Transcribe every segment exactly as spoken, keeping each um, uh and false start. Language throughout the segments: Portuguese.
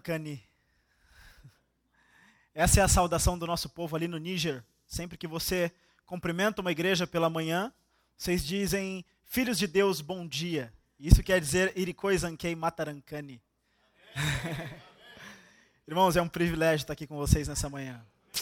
Matarankani. Essa é a saudação do nosso povo ali no Níger. Sempre que você cumprimenta uma igreja pela manhã, vocês dizem, filhos de Deus, bom dia. Isso quer dizer Irikoizankei Matarankani. Irmãos, é um privilégio estar aqui com vocês nessa manhã.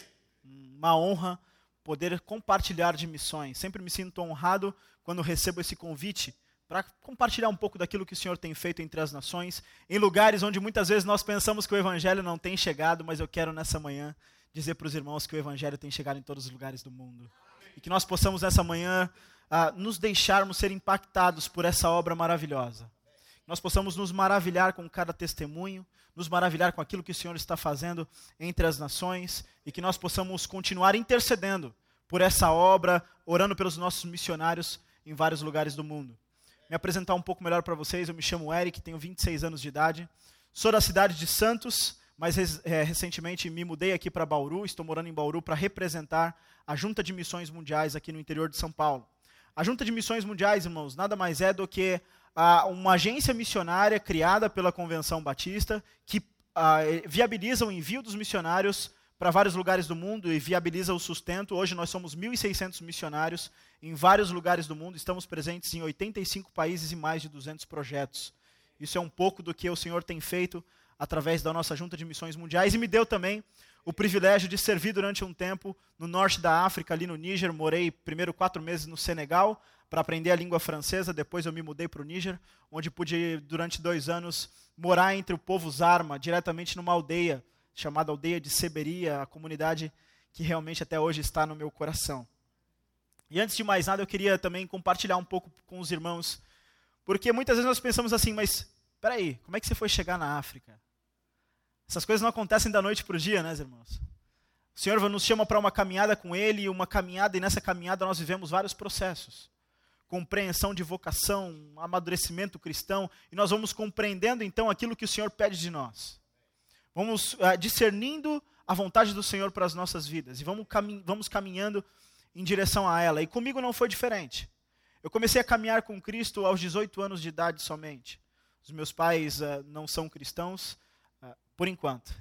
Uma honra poder compartilhar de missões. Sempre me sinto honrado quando recebo esse convite para compartilhar um pouco daquilo que o Senhor tem feito entre as nações, em lugares onde muitas vezes nós pensamos que o Evangelho não tem chegado, mas eu quero nessa manhã dizer para os irmãos que o Evangelho tem chegado em todos os lugares do mundo. E que nós possamos nessa manhã uh, nos deixarmos ser impactados por essa obra maravilhosa. Nós possamos nos maravilhar com cada testemunho, nos maravilhar com aquilo que o Senhor está fazendo entre as nações e que nós possamos continuar intercedendo por essa obra, orando pelos nossos missionários em vários lugares do mundo. Me apresentar um pouco melhor para vocês, eu me chamo Eric, tenho vinte e seis anos de idade, sou da cidade de Santos, mas é, recentemente me mudei aqui para Bauru, estou morando em Bauru para representar a Junta de Missões Mundiais aqui no interior de São Paulo. A Junta de Missões Mundiais, irmãos, nada mais é do que ah, uma agência missionária criada pela Convenção Batista que ah, viabiliza o envio dos missionários para vários lugares do mundo e viabiliza o sustento. Hoje nós somos mil e seiscentos missionários em vários lugares do mundo, estamos presentes em oitenta e cinco países e mais de duzentos projetos. Isso é um pouco do que o Senhor tem feito através da nossa Junta de Missões Mundiais e me deu também o privilégio de servir durante um tempo no norte da África, ali no Níger. Morei primeiro quatro meses no Senegal para aprender a língua francesa, depois eu me mudei para o Níger, onde pude durante dois anos morar entre o povo Zarma, diretamente numa aldeia, chamada Aldeia de Seberia, a comunidade que realmente até hoje está no meu coração. E antes de mais nada, eu queria também compartilhar um pouco com os irmãos, porque muitas vezes nós pensamos assim, mas, espera aí, como é que você foi chegar na África? Essas coisas não acontecem da noite para o dia, né, irmãos? O Senhor nos chama para uma caminhada com Ele, uma caminhada, e nessa caminhada nós vivemos vários processos. Compreensão de vocação, amadurecimento cristão, e nós vamos compreendendo então aquilo que o Senhor pede de nós. Vamos uh, discernindo a vontade do Senhor para as nossas vidas, e vamos, camin- vamos caminhando em direção a ela. E comigo não foi diferente. Eu comecei a caminhar com Cristo aos dezoito anos de idade somente. Os meus pais uh, não são cristãos, uh, por enquanto.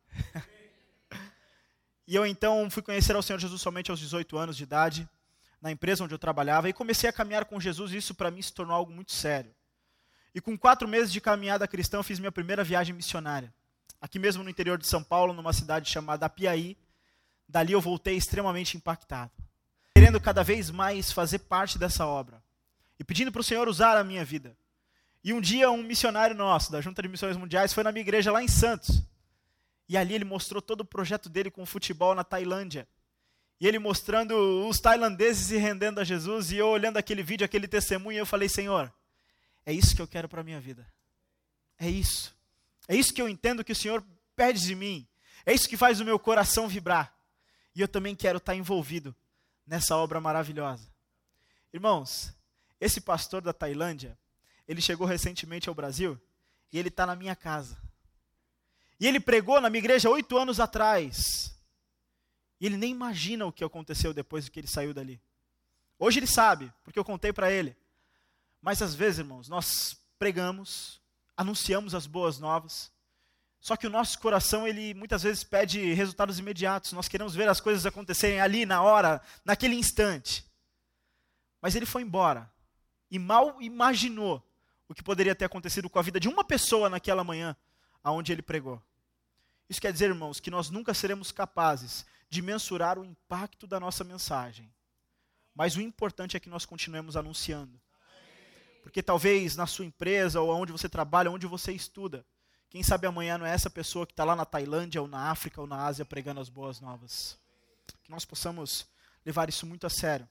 E eu então fui conhecer ao Senhor Jesus somente aos dezoito anos de idade, na empresa onde eu trabalhava, e comecei a caminhar com Jesus, e isso para mim se tornou algo muito sério. E com quatro meses de caminhada cristã, eu fiz minha primeira viagem missionária. Aqui mesmo no interior de São Paulo, numa cidade chamada Apiaí. Dali eu voltei extremamente impactado, querendo cada vez mais fazer parte dessa obra, e pedindo para o Senhor usar a minha vida. E um dia um missionário nosso, da Junta de Missões Mundiais, foi na minha igreja lá em Santos, e ali ele mostrou todo o projeto dele com o futebol na Tailândia, e ele mostrando os tailandeses se rendendo a Jesus, e eu olhando aquele vídeo, aquele testemunho, eu falei, Senhor, é isso que eu quero para a minha vida, é isso, é isso que eu entendo que o Senhor pede de mim, é isso que faz o meu coração vibrar, e eu também quero estar envolvido nessa obra maravilhosa. Irmãos, esse pastor da Tailândia, ele chegou recentemente ao Brasil, e ele está na minha casa, e ele pregou na minha igreja oito anos atrás, e ele nem imagina o que aconteceu depois que ele saiu dali. Hoje ele sabe, porque eu contei para ele. Mas às vezes, irmãos, nós pregamos, anunciamos as boas novas, só que o nosso coração, ele muitas vezes pede resultados imediatos. Nós queremos ver as coisas acontecerem ali, na hora, naquele instante. Mas ele foi embora e mal imaginou o que poderia ter acontecido com a vida de uma pessoa naquela manhã, aonde ele pregou. Isso quer dizer, irmãos, que nós nunca seremos capazes de mensurar o impacto da nossa mensagem. Mas o importante é que nós continuemos anunciando. Porque talvez na sua empresa, ou onde você trabalha, onde você estuda, quem sabe amanhã não é essa pessoa que está lá na Tailândia, ou na África, ou na Ásia, pregando as boas novas. Que nós possamos levar isso muito a sério.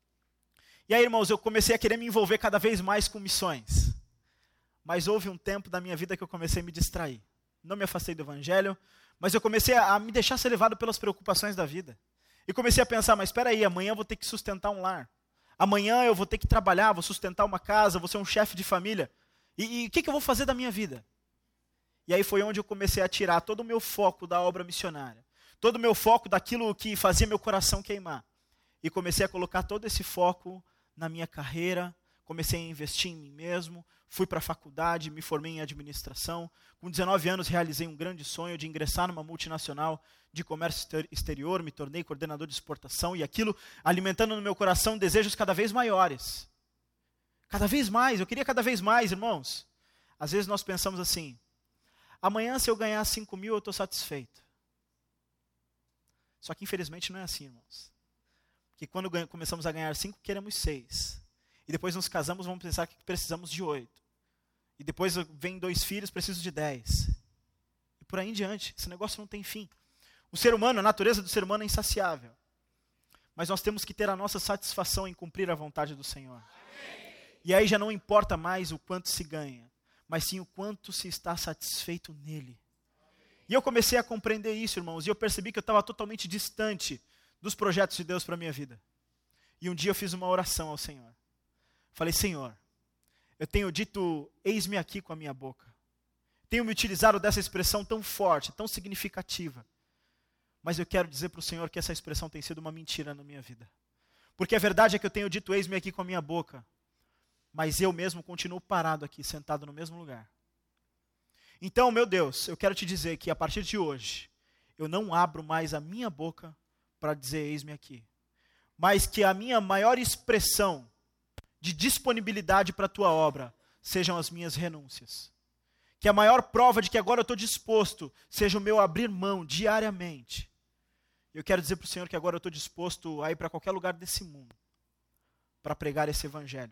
E aí, irmãos, eu comecei a querer me envolver cada vez mais com missões. Mas houve um tempo da minha vida que eu comecei a me distrair. Não me afastei do Evangelho, mas eu comecei a, a me deixar ser levado pelas preocupações da vida. E comecei a pensar, mas espera aí, amanhã eu vou ter que sustentar um lar. Amanhã eu vou ter que trabalhar, vou sustentar uma casa, vou ser um chefe de família. E o que, que eu vou fazer da minha vida? E aí foi onde eu comecei a tirar todo o meu foco da obra missionária. Todo o meu foco daquilo que fazia meu coração queimar. E comecei a colocar todo esse foco na minha carreira, comecei a investir em mim mesmo, fui para a faculdade, me formei em administração. Com dezenove anos realizei um grande sonho de ingressar numa multinacional de comércio exterior, me tornei coordenador de exportação e aquilo alimentando no meu coração desejos cada vez maiores. Cada vez mais, eu queria cada vez mais, irmãos. Às vezes nós pensamos assim, amanhã se eu ganhar cinco mil eu estou satisfeito. Só que infelizmente não é assim, irmãos. Porque quando ganha, começamos a ganhar cinco, queremos seis. E depois nos casamos, vamos pensar que precisamos de oito. E depois vem dois filhos, preciso de dez. E por aí em diante, esse negócio não tem fim. O ser humano, a natureza do ser humano é insaciável. Mas nós temos que ter a nossa satisfação em cumprir a vontade do Senhor. Amém. E aí já não importa mais o quanto se ganha, mas sim o quanto se está satisfeito nele. Amém. E eu comecei a compreender isso, irmãos, e eu percebi que eu estava totalmente distante dos projetos de Deus para a minha vida. E um dia eu fiz uma oração ao Senhor. Falei, Senhor, eu tenho dito, eis-me aqui com a minha boca. Tenho me utilizado dessa expressão tão forte, tão significativa. Mas eu quero dizer para o Senhor que essa expressão tem sido uma mentira na minha vida. Porque a verdade é que eu tenho dito, eis-me aqui com a minha boca. Mas eu mesmo continuo parado aqui, sentado no mesmo lugar. Então, meu Deus, eu quero te dizer que a partir de hoje, eu não abro mais a minha boca para dizer, eis-me aqui. Mas que a minha maior expressão de disponibilidade para a tua obra sejam as minhas renúncias. Que a maior prova de que agora eu estou disposto seja o meu abrir mão diariamente. Eu quero dizer para o Senhor que agora eu estou disposto a ir para qualquer lugar desse mundo para pregar esse evangelho.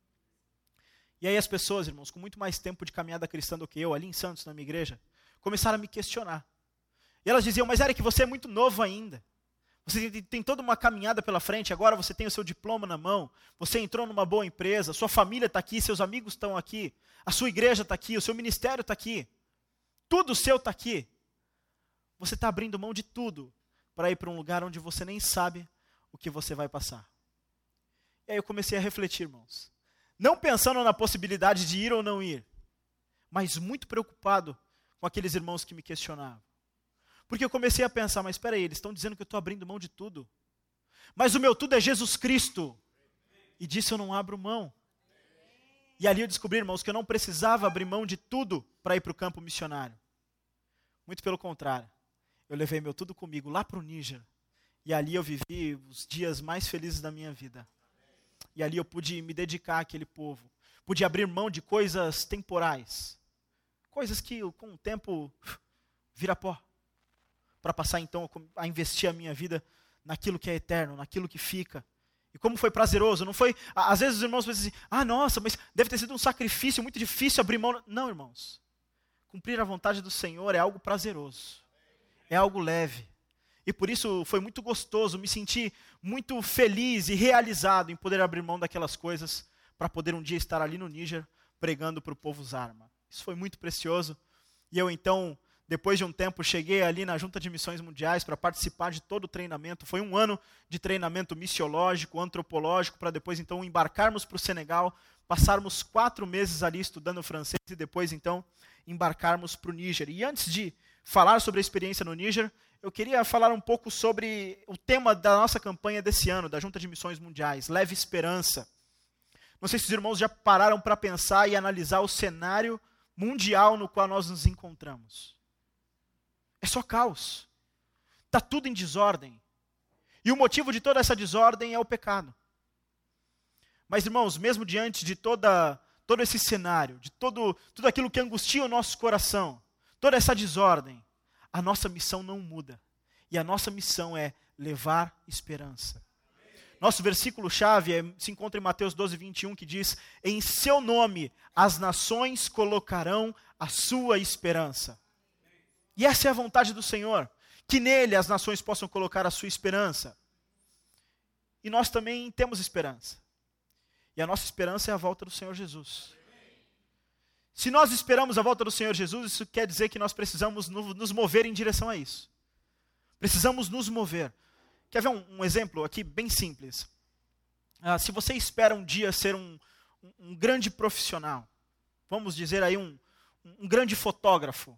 E aí as pessoas, irmãos, com muito mais tempo de caminhada cristã do que eu, ali em Santos, na minha igreja, começaram a me questionar. E elas diziam, mas Eric, você é muito novo ainda. Você tem toda uma caminhada pela frente, agora você tem o seu diploma na mão, você entrou numa boa empresa, sua família está aqui, seus amigos estão aqui, a sua igreja está aqui, o seu ministério está aqui, tudo seu está aqui. Você está abrindo mão de tudo para ir para um lugar onde você nem sabe o que você vai passar. E aí eu comecei a refletir, irmãos. Não pensando na possibilidade de ir ou não ir, mas muito preocupado com aqueles irmãos que me questionavam. Porque eu comecei a pensar, mas espera aí, eles estão dizendo que eu estou abrindo mão de tudo. Mas o meu tudo é Jesus Cristo. E disso eu não abro mão. E ali eu descobri, irmãos, que eu não precisava abrir mão de tudo para ir para o campo missionário. Muito pelo contrário. Eu levei meu tudo comigo lá para o Níger. E ali eu vivi os dias mais felizes da minha vida. E ali eu pude me dedicar àquele povo. Pude abrir mão de coisas temporais. Coisas que com o tempo vira pó. Para passar então a investir a minha vida naquilo que é eterno, naquilo que fica. E como foi prazeroso, não foi... Às vezes os irmãos pensam assim, ah, nossa, mas deve ter sido um sacrifício muito difícil abrir mão. Não, irmãos. Cumprir a vontade do Senhor é algo prazeroso. É algo leve. E por isso foi muito gostoso, me senti muito feliz e realizado em poder abrir mão daquelas coisas para poder um dia estar ali no Níger pregando para o povo Zarma. Isso foi muito precioso. E eu então... Depois de um tempo, cheguei ali na Junta de Missões Mundiais para participar de todo o treinamento. Foi um ano de treinamento missiológico, antropológico, para depois então embarcarmos para o Senegal, passarmos quatro meses ali estudando francês e depois então embarcarmos para o Níger. E antes de falar sobre a experiência no Níger, eu queria falar um pouco sobre o tema da nossa campanha desse ano, da Junta de Missões Mundiais, Leve Esperança. Não sei se os irmãos já pararam para pensar e analisar o cenário mundial no qual nós nos encontramos. É só caos. Está tudo em desordem. E o motivo de toda essa desordem é o pecado. Mas, irmãos, mesmo diante de toda, todo esse cenário, de todo, tudo aquilo que angustia o nosso coração, toda essa desordem, a nossa missão não muda. E a nossa missão é levar esperança. Nosso versículo-chave é, se encontra em Mateus doze, vinte e um, que diz, em seu nome as nações colocarão a sua esperança. E essa é a vontade do Senhor, que nele as nações possam colocar a sua esperança. E nós também temos esperança. E a nossa esperança é a volta do Senhor Jesus. Se nós esperamos a volta do Senhor Jesus, isso quer dizer que nós precisamos nos mover em direção a isso. Precisamos nos mover. Quer ver um, um exemplo aqui bem simples? Ah, se você espera um dia ser um, um, um grande profissional, vamos dizer aí um, um grande fotógrafo,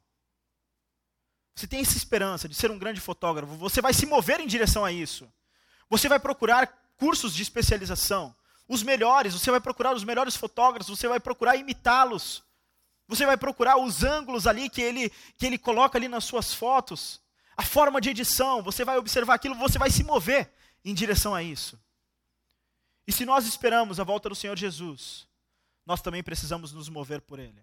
você tem essa esperança de ser um grande fotógrafo, você vai se mover em direção a isso. Você vai procurar cursos de especialização. os melhores, você vai procurar os melhores fotógrafos, você vai procurar imitá-los. Você vai procurar os ângulos ali que ele, que ele coloca ali nas suas fotos. A forma de edição, você vai observar aquilo, você vai se mover em direção a isso. E se nós esperamos a volta do Senhor Jesus, nós também precisamos nos mover por Ele.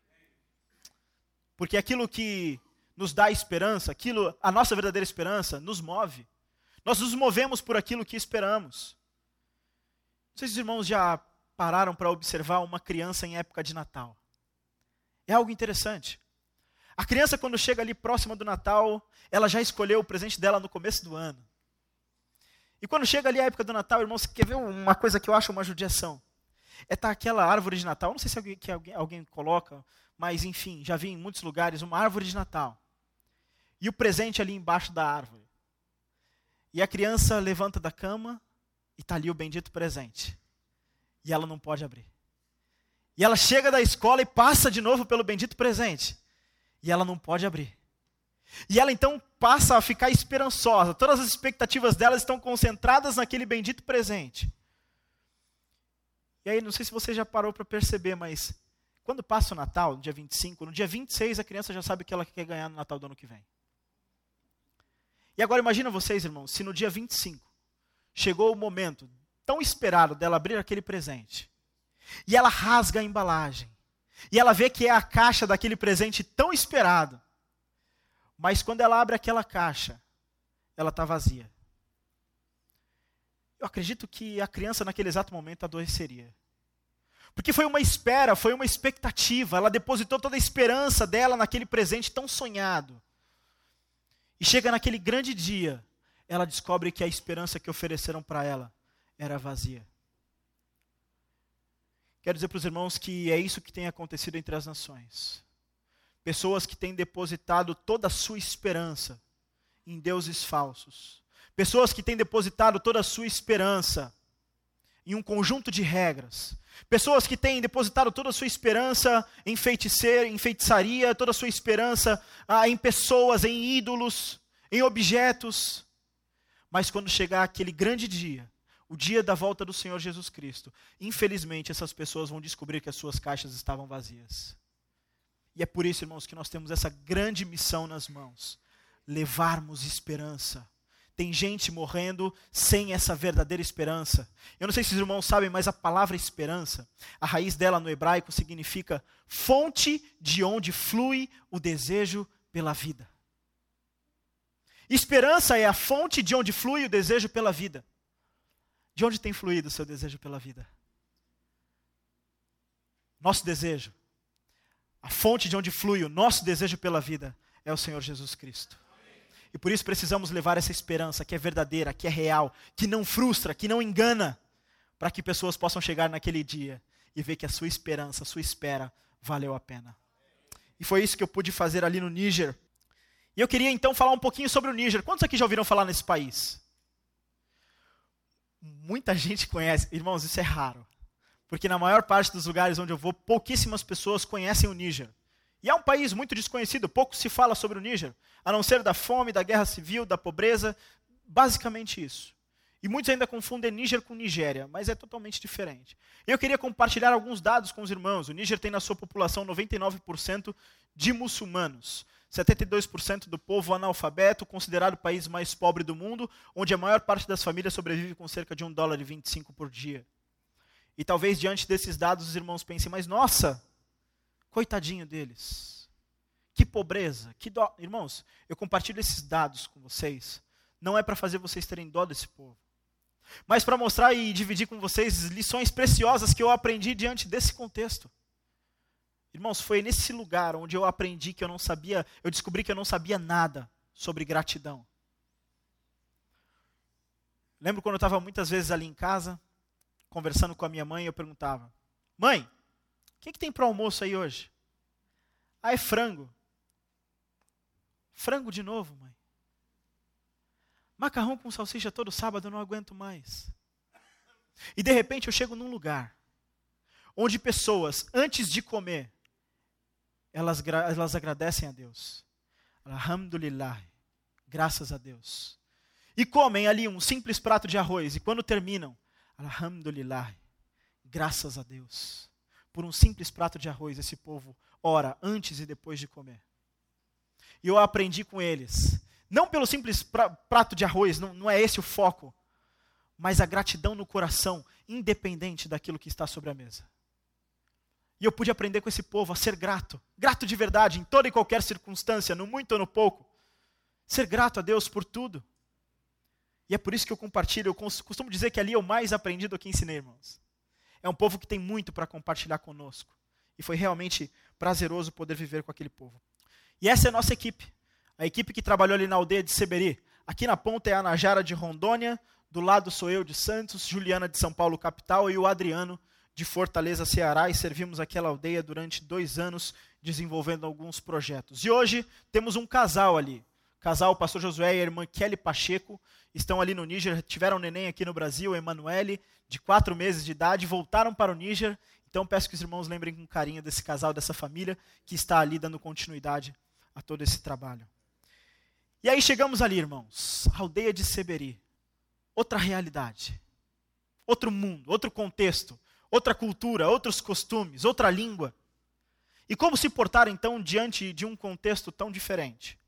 Porque aquilo que nos dá esperança, aquilo, a nossa verdadeira esperança, nos move. Nós nos movemos por aquilo que esperamos. Não sei se os irmãos já pararam para observar uma criança em época de Natal. É algo interessante. A criança, quando chega ali próxima do Natal, ela já escolheu o presente dela no começo do ano. E quando chega ali a época do Natal, irmãos, você quer ver uma coisa que eu acho uma judiação? É estar aquela árvore de Natal, não sei se alguém, que alguém, alguém coloca, mas enfim, já vi em muitos lugares uma árvore de Natal. E o presente ali embaixo da árvore. E a criança levanta da cama e está ali o bendito presente. E ela não pode abrir. E ela chega da escola e passa de novo pelo bendito presente. E ela não pode abrir. E ela então passa a ficar esperançosa. Todas as expectativas dela estão concentradas naquele bendito presente. E aí, não sei se você já parou para perceber, mas quando passa o Natal, no dia vinte e cinco, no dia vinte e seis a criança já sabe o que ela quer ganhar no Natal do ano que vem. E agora imagina vocês, irmãos, se no dia vinte e cinco chegou o momento tão esperado dela abrir aquele presente. E ela rasga a embalagem. E ela vê que é a caixa daquele presente tão esperado. Mas quando ela abre aquela caixa, ela está vazia. Eu acredito que a criança naquele exato momento adoeceria. Porque foi uma espera, foi uma expectativa. Ela depositou toda a esperança dela naquele presente tão sonhado. E chega naquele grande dia, ela descobre que a esperança que ofereceram para ela era vazia. Quero dizer para os irmãos que é isso que tem acontecido entre as nações. Pessoas que têm depositado toda a sua esperança em deuses falsos. Pessoas que têm depositado toda a sua esperança em um conjunto de regras. Pessoas que têm depositado toda a sua esperança em feiticeiro, em feitiçaria, toda a sua esperança ah, em pessoas, em ídolos, em objetos. Mas quando chegar aquele grande dia, o dia da volta do Senhor Jesus Cristo, infelizmente essas pessoas vão descobrir que as suas caixas estavam vazias. E é por isso, irmãos, que nós temos essa grande missão nas mãos. Levarmos esperança. Tem gente morrendo sem essa verdadeira esperança. Eu não sei se os irmãos sabem, mas a palavra esperança, a raiz dela no hebraico significa fonte de onde flui o desejo pela vida. Esperança é a fonte de onde flui o desejo pela vida. De onde tem fluído o seu desejo pela vida? Nosso desejo, a fonte de onde flui o nosso desejo pela vida é o Senhor Jesus Cristo. E por isso precisamos levar essa esperança que é verdadeira, que é real, que não frustra, que não engana, para que pessoas possam chegar naquele dia e ver que a sua esperança, a sua espera valeu a pena. E foi isso que eu pude fazer ali no Níger. E eu queria então falar um pouquinho sobre o Níger. Quantos aqui já ouviram falar nesse país? Muita gente conhece. Irmãos, isso é raro. Porque na maior parte dos lugares onde eu vou, pouquíssimas pessoas conhecem o Níger. E é um país muito desconhecido, pouco se fala sobre o Níger, a não ser da fome, da guerra civil, da pobreza, basicamente isso. E muitos ainda confundem Níger com Nigéria, mas é totalmente diferente. Eu queria compartilhar alguns dados com os irmãos. O Níger tem na sua população noventa e nove por cento de muçulmanos, setenta e dois por cento do povo analfabeto, considerado o país mais pobre do mundo, onde a maior parte das famílias sobrevive com cerca de um dólar e vinte e cinco por dia. E talvez diante desses dados os irmãos pensem, mas nossa, coitadinho deles, que pobreza, que dó. Irmãos, eu compartilho esses dados com vocês, não é para fazer vocês terem dó desse povo, mas para mostrar e dividir com vocês lições preciosas que eu aprendi diante desse contexto. Irmãos, foi nesse lugar onde eu aprendi que eu não sabia, eu descobri que eu não sabia nada sobre gratidão. Lembro quando eu estava muitas vezes ali em casa, conversando com a minha mãe, eu perguntava, mãe, o que, que tem para o almoço aí hoje? Ah, é frango. Frango de novo, mãe? Macarrão com salsicha todo sábado, eu não aguento mais. E de repente eu chego num lugar onde pessoas, antes de comer, elas, elas agradecem a Deus. Alhamdulillah, graças a Deus. E comem ali um simples prato de arroz, e quando terminam, Alhamdulillah, Graças a Deus. Por um simples prato de arroz, esse povo ora antes e depois de comer. E eu aprendi com eles, não pelo simples pra, prato de arroz, não, não é esse o foco, mas a gratidão no coração, independente daquilo que está sobre a mesa. E eu pude aprender com esse povo a ser grato, grato de verdade, em toda e qualquer circunstância, no muito ou no pouco. Ser grato a Deus por tudo. E é por isso que eu compartilho, eu costumo dizer que ali eu mais aprendi do que ensinei, irmãos. É um povo que tem muito para compartilhar conosco. E foi realmente prazeroso poder viver com aquele povo. E essa é a nossa equipe. A equipe que trabalhou ali na aldeia de Seberi. Aqui na ponta é a Najara de Rondônia, do lado sou eu de Santos, Juliana de São Paulo, capital, e o Adriano de Fortaleza, Ceará, e servimos aquela aldeia durante dois anos, desenvolvendo alguns projetos. E hoje temos um casal ali. O casal, o pastor Josué e a irmã Kelly Pacheco, estão ali no Níger, tiveram um neném aqui no Brasil, Emanuele, de quatro meses de idade, voltaram para o Níger. Então peço que os irmãos lembrem com carinho desse casal, dessa família, que está ali dando continuidade a todo esse trabalho. E aí chegamos ali, irmãos, a aldeia de Seberi. Outra realidade, outro mundo, outro contexto, outra cultura, outros costumes, outra língua. E como se portar então diante de um contexto tão diferente?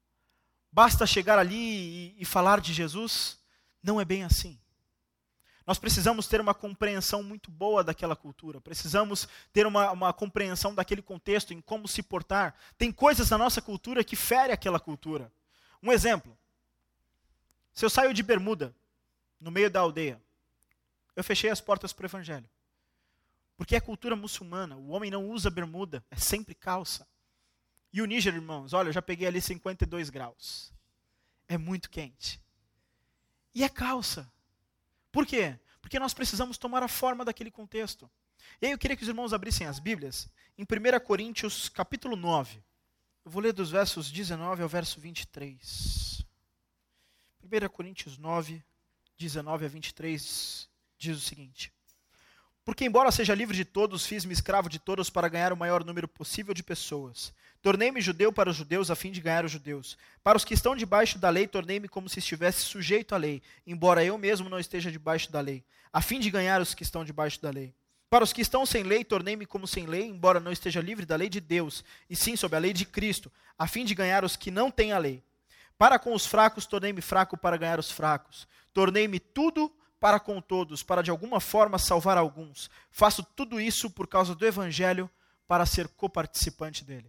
Basta chegar ali e, e falar de Jesus? Não é bem assim. Nós precisamos ter uma compreensão muito boa daquela cultura. Precisamos ter uma, uma compreensão daquele contexto, em como se portar. Tem coisas na nossa cultura que ferem aquela cultura. Um exemplo. Se eu saio de bermuda, no meio da aldeia, eu fechei as portas para o evangelho. Porque é cultura muçulmana. O homem não usa bermuda, é sempre calça. E o Níger, irmãos, olha, eu já peguei ali cinquenta e dois graus. É muito quente. E é calça. Por quê? Porque nós precisamos tomar a forma daquele contexto. E aí eu queria que os irmãos abrissem as Bíblias em primeira Coríntios, capítulo nove. Eu vou ler dos versos dezenove ao verso vinte e três. primeira Coríntios nove, dezenove a vinte e três, diz o seguinte. Porque embora seja livre de todos, fiz-me escravo de todos para ganhar o maior número possível de pessoas. Tornei-me judeu para os judeus a fim de ganhar os judeus. Para os que estão debaixo da lei, tornei-me como se estivesse sujeito à lei, embora eu mesmo não esteja debaixo da lei, a fim de ganhar os que estão debaixo da lei. Para os que estão sem lei, tornei-me como sem lei, embora não esteja livre da lei de Deus, e sim sob a lei de Cristo, a fim de ganhar os que não têm a lei. Para com os fracos, tornei-me fraco para ganhar os fracos. Tornei-me tudo para com todos, para de alguma forma salvar alguns. Faço tudo isso por causa do Evangelho, para ser coparticipante dele.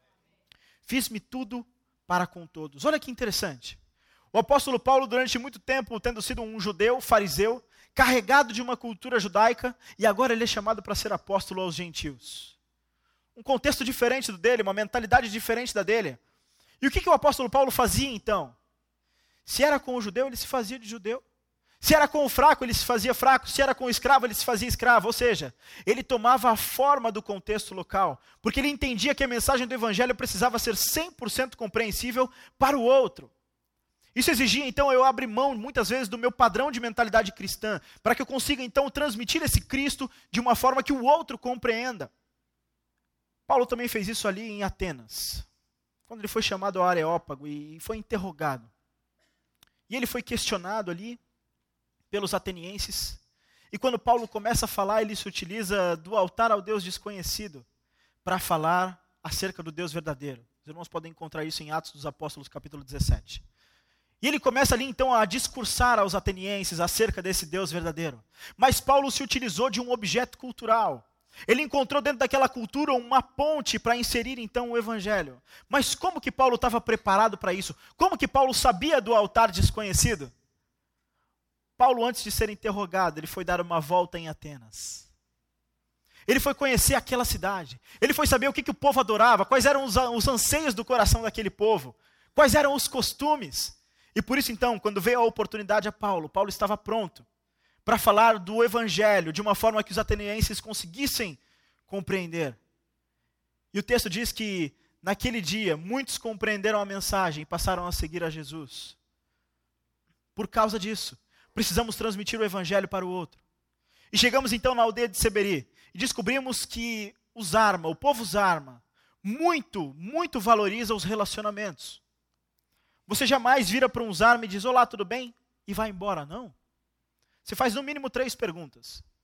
Fiz-me tudo para com todos. Olha que interessante. O apóstolo Paulo, durante muito tempo, tendo sido um judeu, fariseu, carregado de uma cultura judaica, e agora ele é chamado para ser apóstolo aos gentios. Um contexto diferente do dele, uma mentalidade diferente da dele. E o que, que o apóstolo Paulo fazia então? Se era com o judeu, ele se fazia de judeu. Se era com o fraco, ele se fazia fraco. Se era com o escravo, ele se fazia escravo. Ou seja, ele tomava a forma do contexto local. Porque ele entendia que a mensagem do evangelho precisava ser cem por cento compreensível para o outro. Isso exigia, então, eu abrir mão, muitas vezes, do meu padrão de mentalidade cristã, para que eu consiga, então, transmitir esse Cristo de uma forma que o outro compreenda. Paulo também fez isso ali em Atenas, quando ele foi chamado ao Areópago e foi interrogado. E ele foi questionado ali pelos atenienses. E quando Paulo começa a falar, ele se utiliza do altar ao Deus desconhecido para falar acerca do Deus verdadeiro. Os irmãos podem encontrar isso em Atos dos Apóstolos, capítulo dezessete. E ele começa ali então a discursar aos atenienses acerca desse Deus verdadeiro. Mas Paulo se utilizou de um objeto cultural. Ele encontrou dentro daquela cultura uma ponte para inserir então o evangelho. Mas como que Paulo estava preparado para isso? Como que Paulo sabia do altar desconhecido? Paulo, antes de ser interrogado, ele foi dar uma volta em Atenas. Ele foi conhecer aquela cidade. Ele foi saber o que, que o povo adorava, quais eram os, os anseios do coração daquele povo, quais eram os costumes. E por isso, então, quando veio a oportunidade a Paulo, Paulo estava pronto para falar do evangelho de uma forma que os atenienses conseguissem compreender. E o texto diz que, naquele dia, muitos compreenderam a mensagem e passaram a seguir a Jesus. Por causa disso, precisamos transmitir o evangelho para o outro. E chegamos então na aldeia de Seberi e descobrimos que o Zarma, o povo Zarma, muito, muito valoriza os relacionamentos. Você jamais vira para um Zarma e diz, olá, tudo bem? E vai embora, não. Você faz no mínimo três perguntas.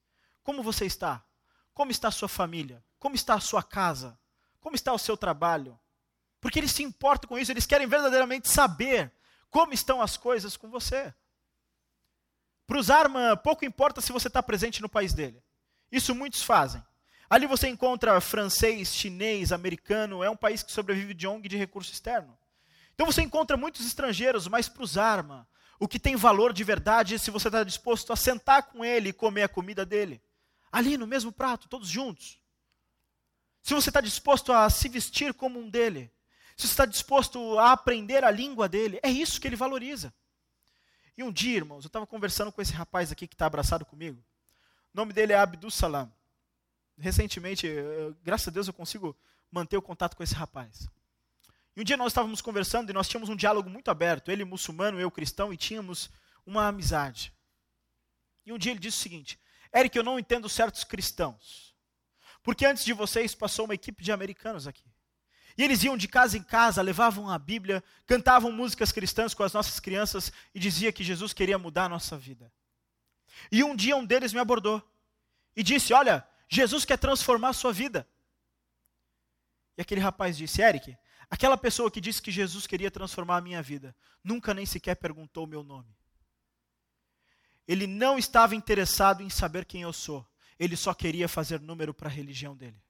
Como você está? Como está a sua família? Como está a sua casa? Como está o seu trabalho? Porque eles se importam com isso, eles querem verdadeiramente saber como estão as coisas com você. Para os Arma, pouco importa se você está presente no país dele. Isso muitos fazem. Ali você encontra francês, chinês, americano, é um país que sobrevive de O N G de recurso externo. Então você encontra muitos estrangeiros, mas para os Arma, o que tem valor de verdade é se você está disposto a sentar com ele e comer a comida dele. Ali no mesmo prato, todos juntos. Se você está disposto a se vestir como um dele. Se você está disposto a aprender a língua dele. É isso que ele valoriza. E um dia, irmãos, eu estava conversando com esse rapaz aqui que está abraçado comigo. O nome dele é Abdul Salam. Recentemente, eu, graças a Deus, eu consigo manter o contato com esse rapaz. E um dia nós estávamos conversando e nós tínhamos um diálogo muito aberto. Ele muçulmano, eu cristão, e tínhamos uma amizade. E um dia ele disse o seguinte: Eric, eu não entendo certos cristãos. Porque antes de vocês passou uma equipe de americanos aqui. E eles iam de casa em casa, levavam a Bíblia, cantavam músicas cristãs com as nossas crianças e dizia que Jesus queria mudar a nossa vida. E um dia um deles me abordou e disse: olha, Jesus quer transformar a sua vida. E aquele rapaz disse: Eric, aquela pessoa que disse que Jesus queria transformar a minha vida, nunca nem sequer perguntou o meu nome. Ele não estava interessado em saber quem eu sou. Ele só queria fazer número para a religião dele.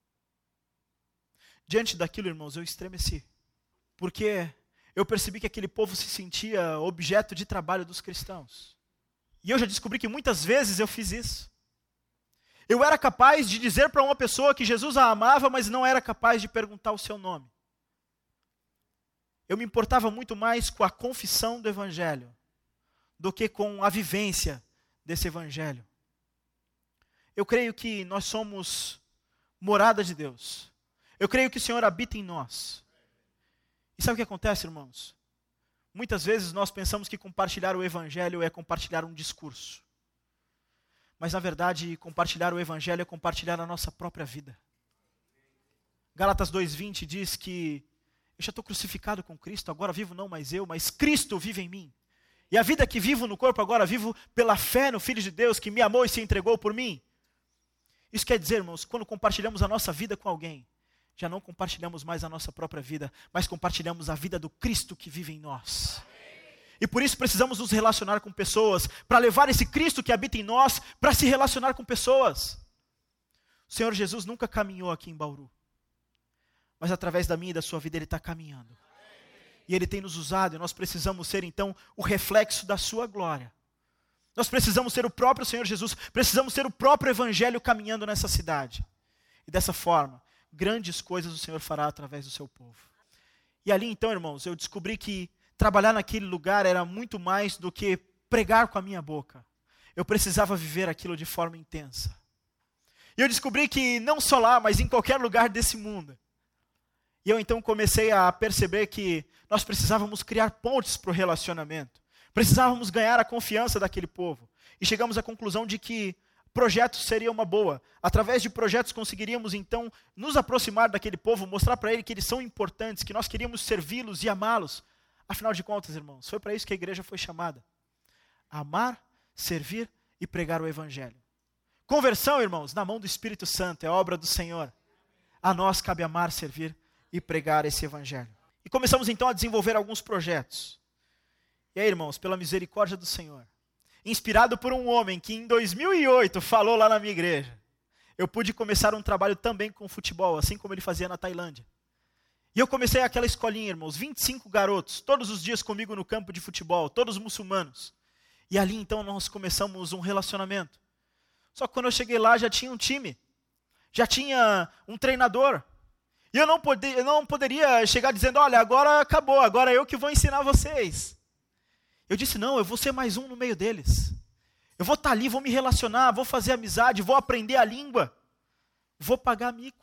Diante daquilo, irmãos, eu estremeci. Porque eu percebi que aquele povo se sentia objeto de trabalho dos cristãos. E eu já descobri que muitas vezes eu fiz isso. Eu era capaz de dizer para uma pessoa que Jesus a amava, mas não era capaz de perguntar o seu nome. Eu me importava muito mais com a confissão do Evangelho do que com a vivência desse Evangelho. Eu creio que nós somos morada de Deus. Eu creio que o Senhor habita em nós. E sabe o que acontece, irmãos? Muitas vezes nós pensamos que compartilhar o Evangelho é compartilhar um discurso. Mas na verdade, compartilhar o Evangelho é compartilhar a nossa própria vida. Gálatas dois, vinte diz que eu já estou crucificado com Cristo, agora vivo não mais eu, mas Cristo vive em mim. E a vida que vivo no corpo agora vivo pela fé no Filho de Deus que me amou e se entregou por mim. Isso quer dizer, irmãos, quando compartilhamos a nossa vida com alguém, já não compartilhamos mais a nossa própria vida, mas compartilhamos a vida do Cristo que vive em nós. E por isso precisamos nos relacionar com pessoas, para levar esse Cristo que habita em nós, para se relacionar com pessoas. O Senhor Jesus nunca caminhou aqui em Bauru, mas através da minha e da sua vida Ele está caminhando. E Ele tem nos usado, e nós precisamos ser então o reflexo da sua glória. Nós precisamos ser o próprio Senhor Jesus, precisamos ser o próprio Evangelho caminhando nessa cidade. E dessa forma, grandes coisas o Senhor fará através do seu povo. E ali então, irmãos, eu descobri que trabalhar naquele lugar era muito mais do que pregar com a minha boca. Eu precisava viver aquilo de forma intensa. E eu descobri que não só lá, mas em qualquer lugar desse mundo. E eu então comecei a perceber que nós precisávamos criar pontes para o relacionamento. Precisávamos ganhar a confiança daquele povo. E chegamos à conclusão de que projetos seria uma boa. Através de projetos conseguiríamos então nos aproximar daquele povo, mostrar para ele que eles são importantes, que nós queríamos servi-los e amá-los. Afinal de contas, irmãos, foi para isso que a igreja foi chamada. Amar, servir e pregar o Evangelho. Conversão, irmãos, na mão do Espírito Santo, é obra do Senhor. A nós cabe amar, servir e pregar esse Evangelho. E começamos então a desenvolver alguns projetos. E aí, irmãos, pela misericórdia do Senhor, inspirado por um homem que em dois mil e oito falou lá na minha igreja, eu pude começar um trabalho também com futebol, assim como ele fazia na Tailândia. E eu comecei aquela escolinha, irmãos, vinte e cinco garotos, todos os dias comigo no campo de futebol, todos muçulmanos. E ali então nós começamos um relacionamento. Só que quando eu cheguei lá já tinha um time, já tinha um treinador. E eu não, pode, eu não poderia chegar dizendo: olha, agora acabou, agora eu que vou ensinar vocês. Eu disse: não, eu vou ser mais um no meio deles. Eu vou estar ali, vou me relacionar, vou fazer amizade, vou aprender a língua, vou pagar mico.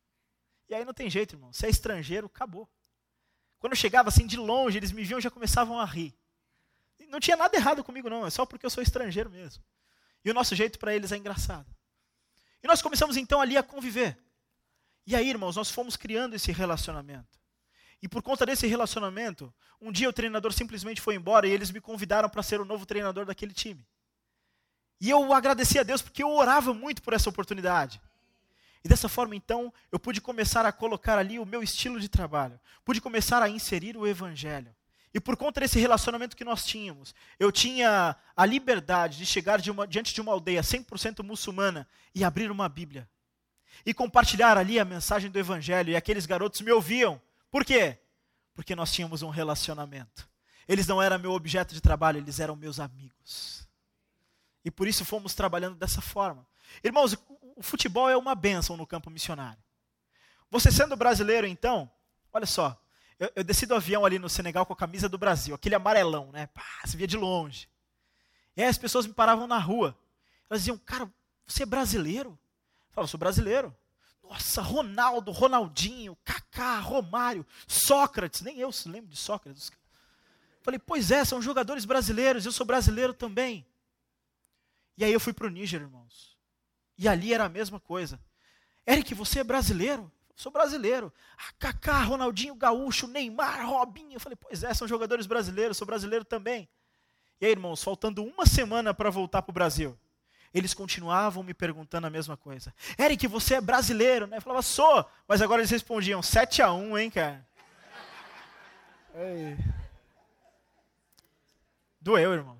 E aí não tem jeito, irmão. Se é estrangeiro, acabou. Quando eu chegava assim de longe, eles me viam e já começavam a rir. E não tinha nada errado comigo não, é só porque eu sou estrangeiro mesmo. E o nosso jeito para eles é engraçado. E nós começamos então ali a conviver. E aí, irmãos, nós fomos criando esse relacionamento. E por conta desse relacionamento, um dia o treinador simplesmente foi embora e eles me convidaram para ser o novo treinador daquele time. E eu agradeci a Deus porque eu orava muito por essa oportunidade. E dessa forma, então, eu pude começar a colocar ali o meu estilo de trabalho. Pude começar a inserir o evangelho. E por conta desse relacionamento que nós tínhamos, eu tinha a liberdade de chegar de uma, diante de uma aldeia cem por cento muçulmana e abrir uma Bíblia. E compartilhar ali a mensagem do evangelho. E aqueles garotos me ouviam. Por quê? Porque nós tínhamos um relacionamento. Eles não eram meu objeto de trabalho, eles eram meus amigos. E por isso fomos trabalhando dessa forma. Irmãos, o futebol é uma bênção no campo missionário. Você sendo brasileiro, então, olha só, eu, eu desci do avião ali no Senegal com a camisa do Brasil, aquele amarelão, né? Pá, se via de longe. E aí as pessoas me paravam na rua. Elas diziam, cara, você é brasileiro? Eu falava, sou brasileiro. Nossa, Ronaldo, Ronaldinho, Kaká, Romário, Sócrates, nem eu se lembro de Sócrates. Falei, pois é, são jogadores brasileiros, eu sou brasileiro também. E aí eu fui para o Níger, irmãos. E ali era a mesma coisa. Eric, você é brasileiro? Eu sou brasileiro. Ah, Kaká, Ronaldinho, Gaúcho, Neymar, Robinho. Eu falei, pois é, são jogadores brasileiros, sou brasileiro também. E aí, irmãos, faltando uma semana para voltar para o Brasil, eles continuavam me perguntando a mesma coisa. Eric, você é brasileiro, né? Eu falava, sou. Mas agora eles respondiam, sete a um, hein, cara? Ei. Doeu, irmãos.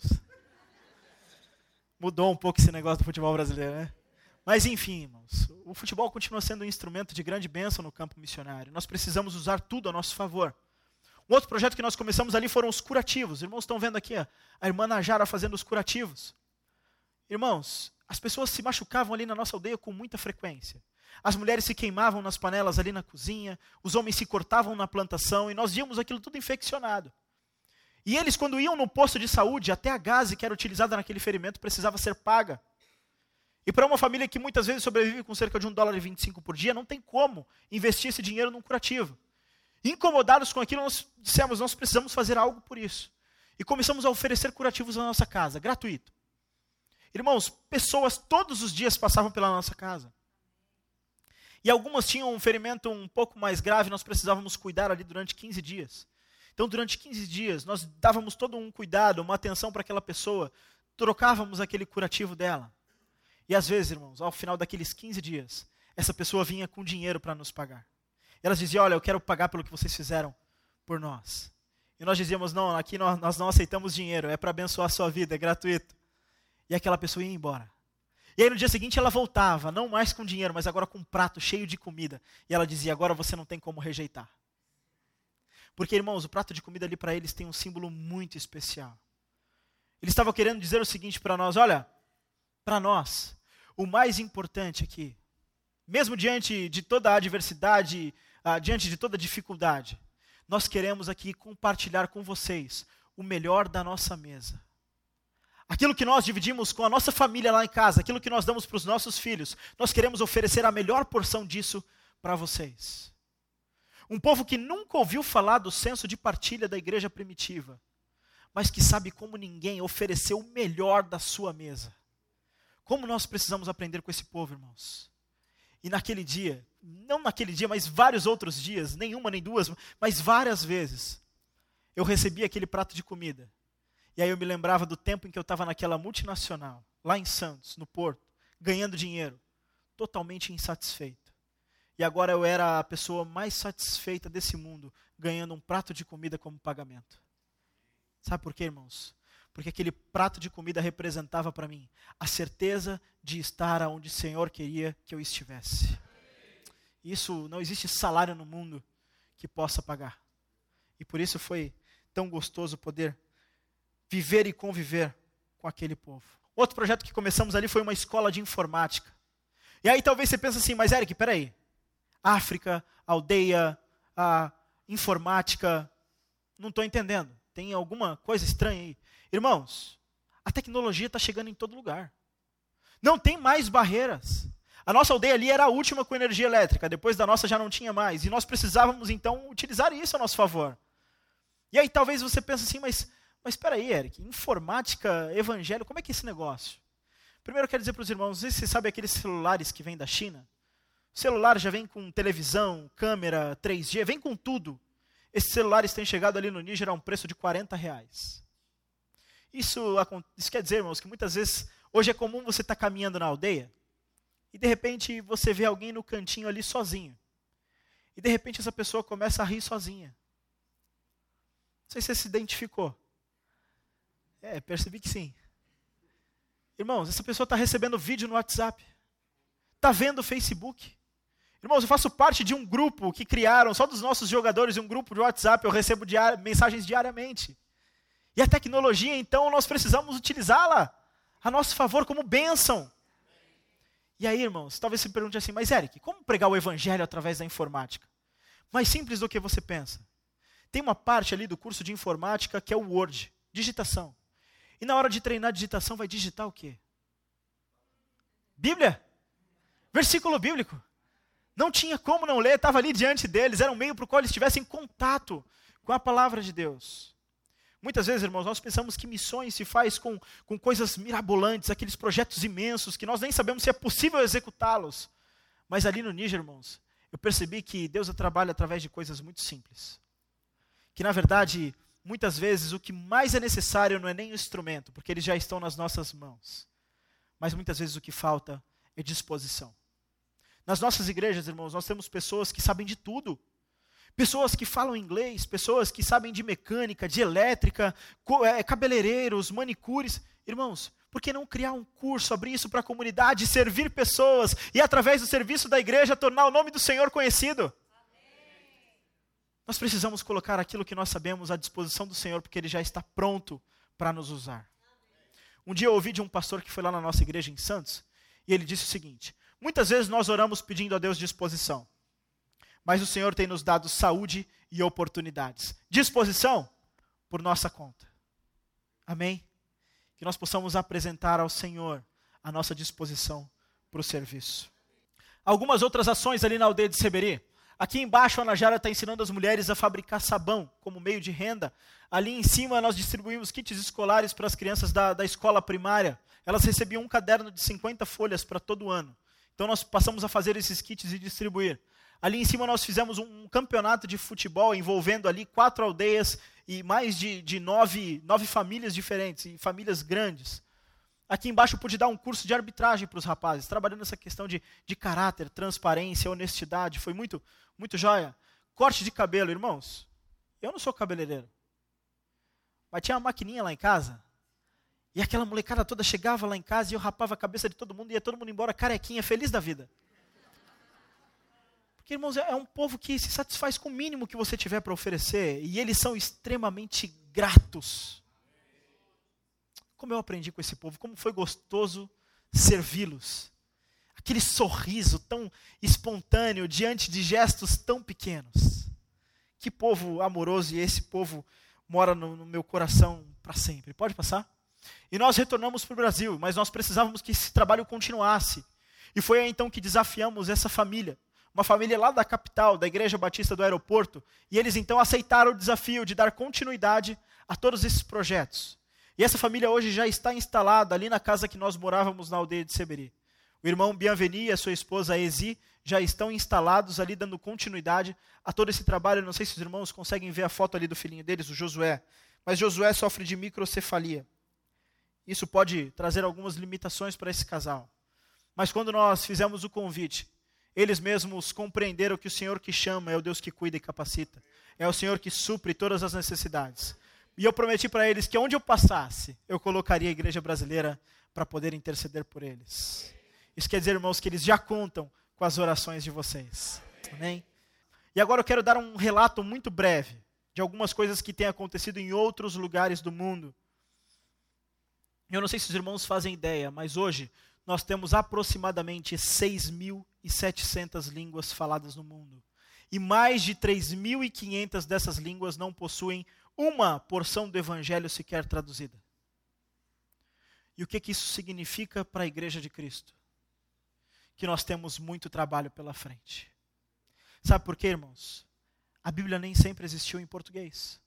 Mudou um pouco esse negócio do futebol brasileiro, né? Mas enfim, irmãos, o futebol continua sendo um instrumento de grande bênção no campo missionário. Nós precisamos usar tudo a nosso favor. Um outro projeto que nós começamos ali foram os curativos. Irmãos, estão vendo aqui ó, a irmã Najara fazendo os curativos. Irmãos, as pessoas se machucavam ali na nossa aldeia com muita frequência. As mulheres se queimavam nas panelas ali na cozinha, os homens se cortavam na plantação e nós víamos aquilo tudo infeccionado. E eles, quando iam no posto de saúde, até a gaze que era utilizada naquele ferimento precisava ser paga. E para uma família que muitas vezes sobrevive com cerca de um dólar e vinte e cinco por dia, não tem como investir esse dinheiro num curativo. Incomodados com aquilo, nós dissemos, nós precisamos fazer algo por isso. E começamos a oferecer curativos na nossa casa, gratuito. Irmãos, pessoas todos os dias passavam pela nossa casa. E algumas tinham um ferimento um pouco mais grave, nós precisávamos cuidar ali durante quinze dias. Então, durante quinze dias, nós dávamos todo um cuidado, uma atenção para aquela pessoa, trocávamos aquele curativo dela. E às vezes, irmãos, ao final daqueles quinze dias, essa pessoa vinha com dinheiro para nos pagar. E elas diziam, olha, eu quero pagar pelo que vocês fizeram por nós. E nós dizíamos, não, aqui nós, nós não aceitamos dinheiro, é para abençoar a sua vida, é gratuito. E aquela pessoa ia embora. E aí no dia seguinte ela voltava, não mais com dinheiro, mas agora com um prato cheio de comida. E ela dizia, agora você não tem como rejeitar. Porque, irmãos, o prato de comida ali para eles tem um símbolo muito especial. Eles estavam querendo dizer o seguinte para nós, olha, para nós, o mais importante aqui, mesmo diante de toda a adversidade, uh, diante de toda a dificuldade, nós queremos aqui compartilhar com vocês o melhor da nossa mesa. Aquilo que nós dividimos com a nossa família lá em casa, aquilo que nós damos para os nossos filhos, nós queremos oferecer a melhor porção disso para vocês. Um povo que nunca ouviu falar do senso de partilha da igreja primitiva, mas que sabe como ninguém oferecer o melhor da sua mesa. Como nós precisamos aprender com esse povo, irmãos? E naquele dia, não naquele dia, mas vários outros dias, nenhuma nem duas, mas várias vezes, eu recebi aquele prato de comida. E aí eu me lembrava do tempo em que eu estava naquela multinacional, lá em Santos, no Porto, ganhando dinheiro, totalmente insatisfeito. E agora eu era a pessoa mais satisfeita desse mundo, ganhando um prato de comida como pagamento. Sabe por quê, irmãos? Porque aquele prato de comida representava para mim a certeza de estar onde o Senhor queria que eu estivesse. Isso, não existe salário no mundo que possa pagar. E por isso foi tão gostoso poder viver e conviver com aquele povo. Outro projeto que começamos ali foi uma escola de informática. E aí talvez você pense assim, mas Eric, peraí. África, aldeia, a informática, não estou entendendo. Tem alguma coisa estranha aí. Irmãos, a tecnologia está chegando em todo lugar. Não tem mais barreiras. A nossa aldeia ali era a última com energia elétrica, depois da nossa já não tinha mais. E nós precisávamos então utilizar isso a nosso favor. E aí talvez você pense assim, mas, mas espera aí, Eric, informática, evangelho, como é que é esse negócio? Primeiro eu quero dizer para os irmãos, não sei se você sabe aqueles celulares que vêm da China. O celular já vem com televisão, câmera, três G, vem com tudo. Esses celulares têm chegado ali no Níger a um preço de quarenta reais. Isso, isso quer dizer, irmãos, que muitas vezes Hoje é comum você estar caminhando na aldeia e de repente você vê alguém no cantinho ali sozinho. E de repente essa pessoa começa a rir sozinha. Não sei se você se identificou. É, percebi que sim. Irmãos, essa pessoa está recebendo vídeo no WhatsApp. Está vendo o Facebook. Irmãos, eu faço parte de um grupo que criaram, só dos nossos jogadores, um grupo de WhatsApp, eu recebo diari- mensagens diariamente. E a tecnologia, então, nós precisamos utilizá-la a nosso favor como bênção. E aí, irmãos, talvez você me pergunte assim, mas Eric, como pregar o evangelho através da informática? Mais simples do que você pensa. Tem uma parte ali do curso de informática que é o Word, digitação. E na hora de treinar digitação, vai digitar o quê? Bíblia? Versículo bíblico. Não tinha como não ler, estava ali diante deles, era um meio para o qual eles tivessem contato com a palavra de Deus. Muitas vezes, irmãos, nós pensamos que missões se faz com, com coisas mirabolantes, aqueles projetos imensos, que nós nem sabemos se é possível executá-los. Mas ali no Níger, irmãos, eu percebi que Deus trabalha através de coisas muito simples. Que, na verdade, muitas vezes o que mais é necessário não é nem o instrumento, porque eles já estão nas nossas mãos. Mas muitas vezes o que falta é disposição. Nas nossas igrejas, irmãos, nós temos pessoas que sabem de tudo. Pessoas que falam inglês, pessoas que sabem de mecânica, de elétrica, cabeleireiros, manicures. Irmãos, por que não criar um curso, abrir isso para a comunidade, servir pessoas e através do serviço da igreja tornar o nome do Senhor conhecido? Amém. Nós precisamos colocar aquilo que nós sabemos à disposição do Senhor, porque Ele já está pronto para nos usar. Amém. Um dia eu ouvi de um pastor que foi lá na nossa igreja em Santos, e ele disse o seguinte: muitas vezes nós oramos pedindo a Deus disposição, mas o Senhor tem nos dado saúde e oportunidades. Disposição por nossa conta. Amém? Que nós possamos apresentar ao Senhor a nossa disposição para o serviço. Algumas outras ações ali na aldeia de Seberi. Aqui embaixo a Najara está ensinando as mulheres a fabricar sabão como meio de renda. Ali em cima nós distribuímos kits escolares para as crianças da, da escola primária. Elas recebiam um caderno de cinquenta folhas para todo ano. Então nós passamos a fazer esses kits e distribuir. Ali em cima nós fizemos um, um campeonato de futebol envolvendo ali quatro aldeias e mais de, de nove, nove famílias diferentes, e famílias grandes. Aqui embaixo eu pude dar um curso de arbitragem para os rapazes, trabalhando essa questão de, de caráter, transparência, honestidade. Foi muito, muito joia. Corte de cabelo, irmãos. Eu não sou cabeleireiro. Mas tinha uma maquininha lá em casa. E aquela molecada toda chegava lá em casa e eu rapava a cabeça de todo mundo e ia todo mundo embora carequinha, feliz da vida. Porque, irmãos, é um povo que se satisfaz com o mínimo que você tiver para oferecer. E eles são extremamente gratos. Como eu aprendi com esse povo, como foi gostoso servi-los. Aquele sorriso tão espontâneo diante de gestos tão pequenos. Que povo amoroso, e esse povo mora no, no meu coração para sempre. Pode passar? E nós retornamos para o Brasil, mas nós precisávamos que esse trabalho continuasse. E foi aí então que desafiamos essa família. Uma família lá da capital, da Igreja Batista do Aeroporto, e eles então aceitaram o desafio de dar continuidade a todos esses projetos. E essa família hoje já está instalada ali na casa que nós morávamos na aldeia de Seberi. O irmão Bienveni e a sua esposa Ezi já estão instalados ali, dando continuidade a todo esse trabalho. Eu não sei se os irmãos conseguem ver a foto ali do filhinho deles, o Josué. Mas Josué sofre de microcefalia. Isso pode trazer algumas limitações para esse casal. Mas quando nós fizemos o convite, eles mesmos compreenderam que o Senhor que chama é o Deus que cuida e capacita. É o Senhor que supre todas as necessidades. E eu prometi para eles que onde eu passasse, eu colocaria a igreja brasileira para poder interceder por eles. Isso quer dizer, irmãos, que eles já contam com as orações de vocês. Amém? E agora eu quero dar um relato muito breve de algumas coisas que têm acontecido em outros lugares do mundo. Eu não sei se os irmãos fazem ideia, mas hoje nós temos aproximadamente seis mil e setecentas línguas faladas no mundo. E mais de três mil e quinhentas dessas línguas não possuem uma porção do Evangelho sequer traduzida. E o que, que isso significa para a Igreja de Cristo? Que nós temos muito trabalho pela frente. Sabe por quê, irmãos? A Bíblia nem sempre existiu em português.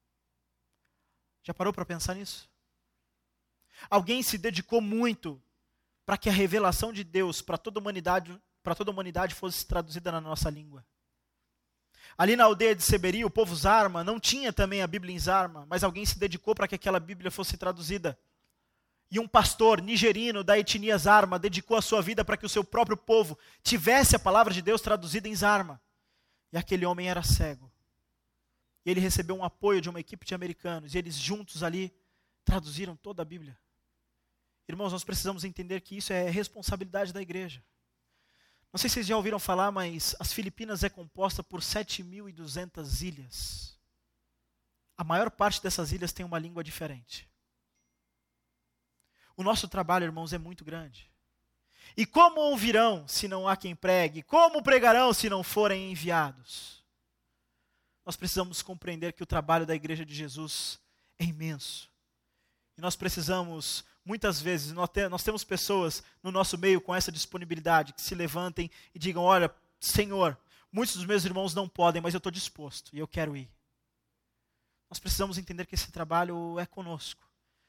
Já parou para pensar nisso? Alguém se dedicou muito para que a revelação de Deus para toda a humanidade, para toda a humanidade fosse traduzida na nossa língua. Ali na aldeia de Seberi, o povo Zarma não tinha também a Bíblia em Zarma, mas alguém se dedicou para que aquela Bíblia fosse traduzida. E um pastor nigerino da etnia Zarma dedicou a sua vida para que o seu próprio povo tivesse a palavra de Deus traduzida em Zarma. E aquele homem era cego. E ele recebeu um apoio de uma equipe de americanos. E eles juntos ali traduziram toda a Bíblia. Irmãos, nós precisamos entender que isso é responsabilidade da igreja. Não sei se vocês já ouviram falar, mas as Filipinas é composta por sete mil e duzentas ilhas. A maior parte dessas ilhas tem uma língua diferente. O nosso trabalho, irmãos, é muito grande. E como ouvirão se não há quem pregue? Como pregarão se não forem enviados? Nós precisamos compreender que o trabalho da igreja de Jesus é imenso. E nós precisamos, muitas vezes, nós, te, nós temos pessoas no nosso meio com essa disponibilidade, que se levantem e digam, olha, Senhor, muitos dos meus irmãos não podem, mas eu estou disposto e eu quero ir. Nós precisamos entender que esse trabalho é conosco.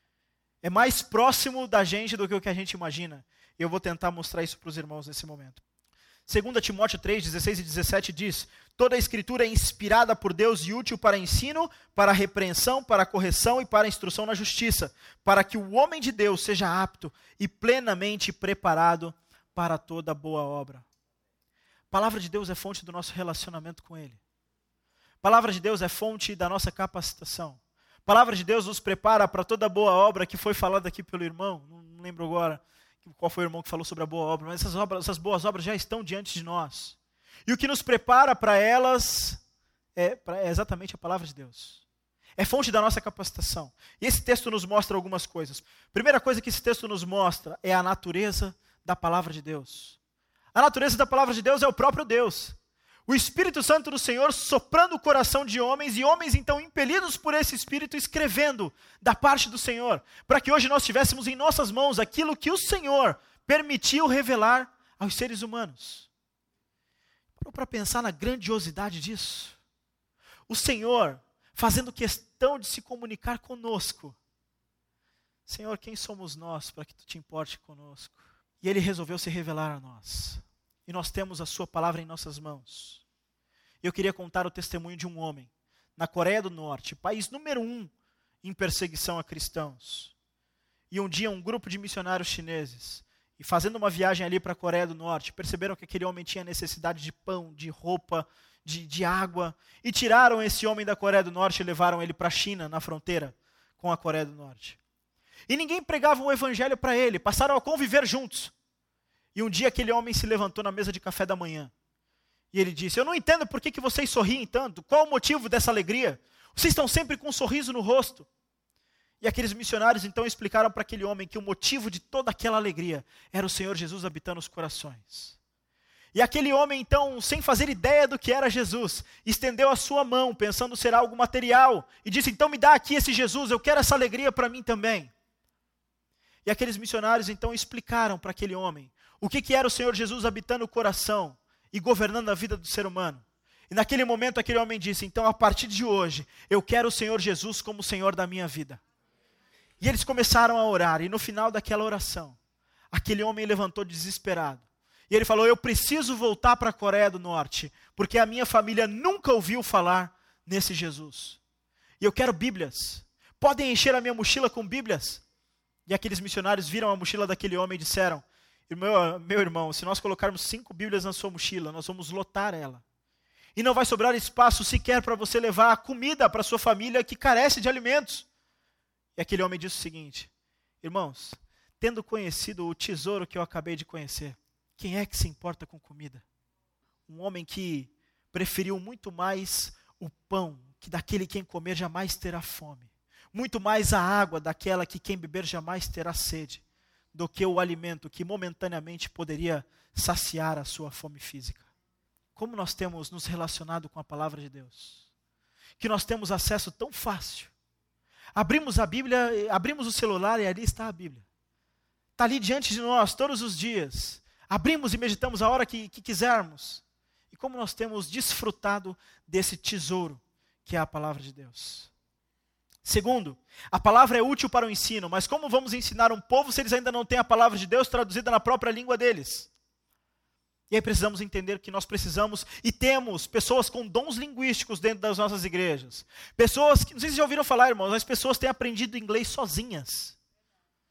É mais próximo da gente do que o que a gente imagina. E eu vou tentar mostrar isso para os irmãos nesse momento. Segundo Timóteo três, dezesseis e dezessete diz, toda a escritura é inspirada por Deus e útil para ensino, para repreensão, para correção e para instrução na justiça, para que o homem de Deus seja apto e plenamente preparado para toda boa obra. A palavra de Deus é fonte do nosso relacionamento com Ele. A palavra de Deus é fonte da nossa capacitação. A palavra de Deus nos prepara para toda boa obra que foi falada aqui pelo irmão. Não lembro agora qual foi o irmão que falou sobre a boa obra, mas essas, obras, essas boas obras já estão diante de nós. E o que nos prepara para elas é, é exatamente a palavra de Deus. É fonte da nossa capacitação. E esse texto nos mostra algumas coisas. A primeira coisa que esse texto nos mostra é a natureza da palavra de Deus. A natureza da palavra de Deus é o próprio Deus. O Espírito Santo do Senhor soprando o coração de homens, e homens então impelidos por esse Espírito escrevendo da parte do Senhor, para que hoje nós tivéssemos em nossas mãos aquilo que o Senhor permitiu revelar aos seres humanos. Parou para pensar na grandiosidade disso? O Senhor fazendo questão de se comunicar conosco. Senhor, quem somos nós para que tu te importe conosco? E Ele resolveu se revelar a nós. E nós temos a sua palavra em nossas mãos. Eu queria contar o testemunho de um homem, na Coreia do Norte, país número um em perseguição a cristãos. E um dia um grupo de missionários chineses, e fazendo uma viagem ali para a Coreia do Norte, perceberam que aquele homem tinha necessidade de pão, de roupa, de, de água, e tiraram esse homem da Coreia do Norte e levaram ele para a China, na fronteira com a Coreia do Norte. E ninguém pregava o evangelho para ele, passaram a conviver juntos. E um dia aquele homem se levantou na mesa de café da manhã. E ele disse, eu não entendo por que, que vocês sorriem tanto. Qual o motivo dessa alegria? Vocês estão sempre com um sorriso no rosto. E aqueles missionários então explicaram para aquele homem que o motivo de toda aquela alegria era o Senhor Jesus habitando os corações. E aquele homem então, sem fazer ideia do que era Jesus, estendeu a sua mão, pensando ser algo material. E disse, então me dá aqui esse Jesus, eu quero essa alegria para mim também. E aqueles missionários então explicaram para aquele homem o que, que era o Senhor Jesus habitando o coração e governando a vida do ser humano. E naquele momento aquele homem disse, então a partir de hoje, eu quero o Senhor Jesus como o Senhor da minha vida. E eles começaram a orar, e no final daquela oração, aquele homem levantou desesperado. E ele falou, eu preciso voltar para a Coreia do Norte, porque a minha família nunca ouviu falar nesse Jesus. E eu quero Bíblias. Podem encher a minha mochila com Bíblias? E aqueles missionários viram a mochila daquele homem e disseram, Meu, meu irmão, se nós colocarmos cinco Bíblias na sua mochila, nós vamos lotar ela. E não vai sobrar espaço sequer para você levar a comida para sua família que carece de alimentos. E aquele homem disse o seguinte, irmãos, tendo conhecido o tesouro que eu acabei de conhecer, quem é que se importa com comida? Um homem que preferiu muito mais o pão, que daquele quem comer jamais terá fome. Muito mais a água, daquela que quem beber jamais terá sede, do que o alimento que momentaneamente poderia saciar a sua fome física. Como nós temos nos relacionado com a palavra de Deus? Que nós temos acesso tão fácil. Abrimos a Bíblia, abrimos o celular e ali está a Bíblia. Está ali diante de nós todos os dias. Abrimos e meditamos a hora que, que quisermos. E como nós temos desfrutado desse tesouro que é a palavra de Deus. Segundo, a palavra é útil para o ensino, mas como vamos ensinar um povo se eles ainda não têm a palavra de Deus traduzida na própria língua deles? E aí precisamos entender que nós precisamos e temos pessoas com dons linguísticos dentro das nossas igrejas. Pessoas que, não sei se já ouviram falar, irmãos, mas pessoas têm aprendido inglês sozinhas.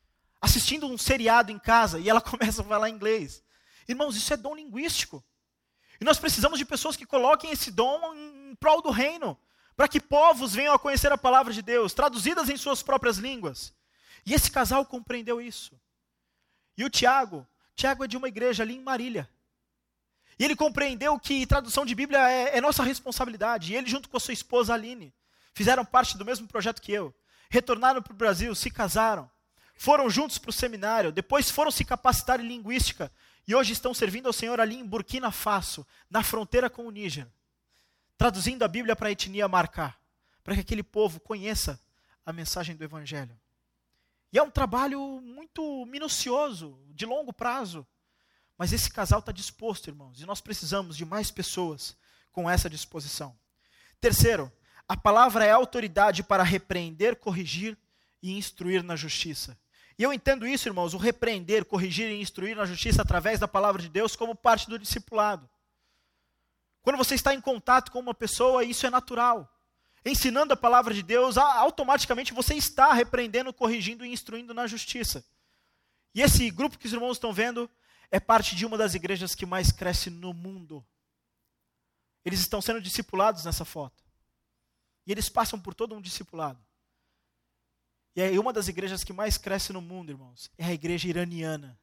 assistindo um seriado em casa e ela começa a falar inglês. Irmãos, isso é dom linguístico. E nós precisamos de pessoas que coloquem esse dom em prol do reino, para que povos venham a conhecer a palavra de Deus, traduzidas em suas próprias línguas. E esse casal compreendeu isso. E o Tiago, Tiago é de uma igreja ali em Marília. E ele compreendeu que tradução de Bíblia é, é nossa responsabilidade. E ele, junto com a sua esposa Aline, fizeram parte do mesmo projeto que eu. Retornaram para o Brasil, se casaram, foram juntos para o seminário, depois foram se capacitar em linguística. E hoje estão servindo ao Senhor ali em Burkina Faso, na fronteira com o Níger. Traduzindo a Bíblia para a etnia Marcá, para que aquele povo conheça a mensagem do Evangelho. E é um trabalho muito minucioso, de longo prazo. Mas esse casal está disposto, irmãos, e nós precisamos de mais pessoas com essa disposição. Terceiro, a palavra é autoridade para repreender, corrigir e instruir na justiça. E eu entendo isso, irmãos, o repreender, corrigir e instruir na justiça através da palavra de Deus como parte do discipulado. Quando você está em contato com uma pessoa, isso é natural. Ensinando a palavra de Deus, automaticamente você está repreendendo, corrigindo e instruindo na justiça. E esse grupo que os irmãos estão vendo é parte de uma das igrejas que mais cresce no mundo. Eles estão sendo discipulados nessa foto. E eles passam por todo um discipulado. E é uma das igrejas que mais cresce no mundo, irmãos, é a igreja iraniana.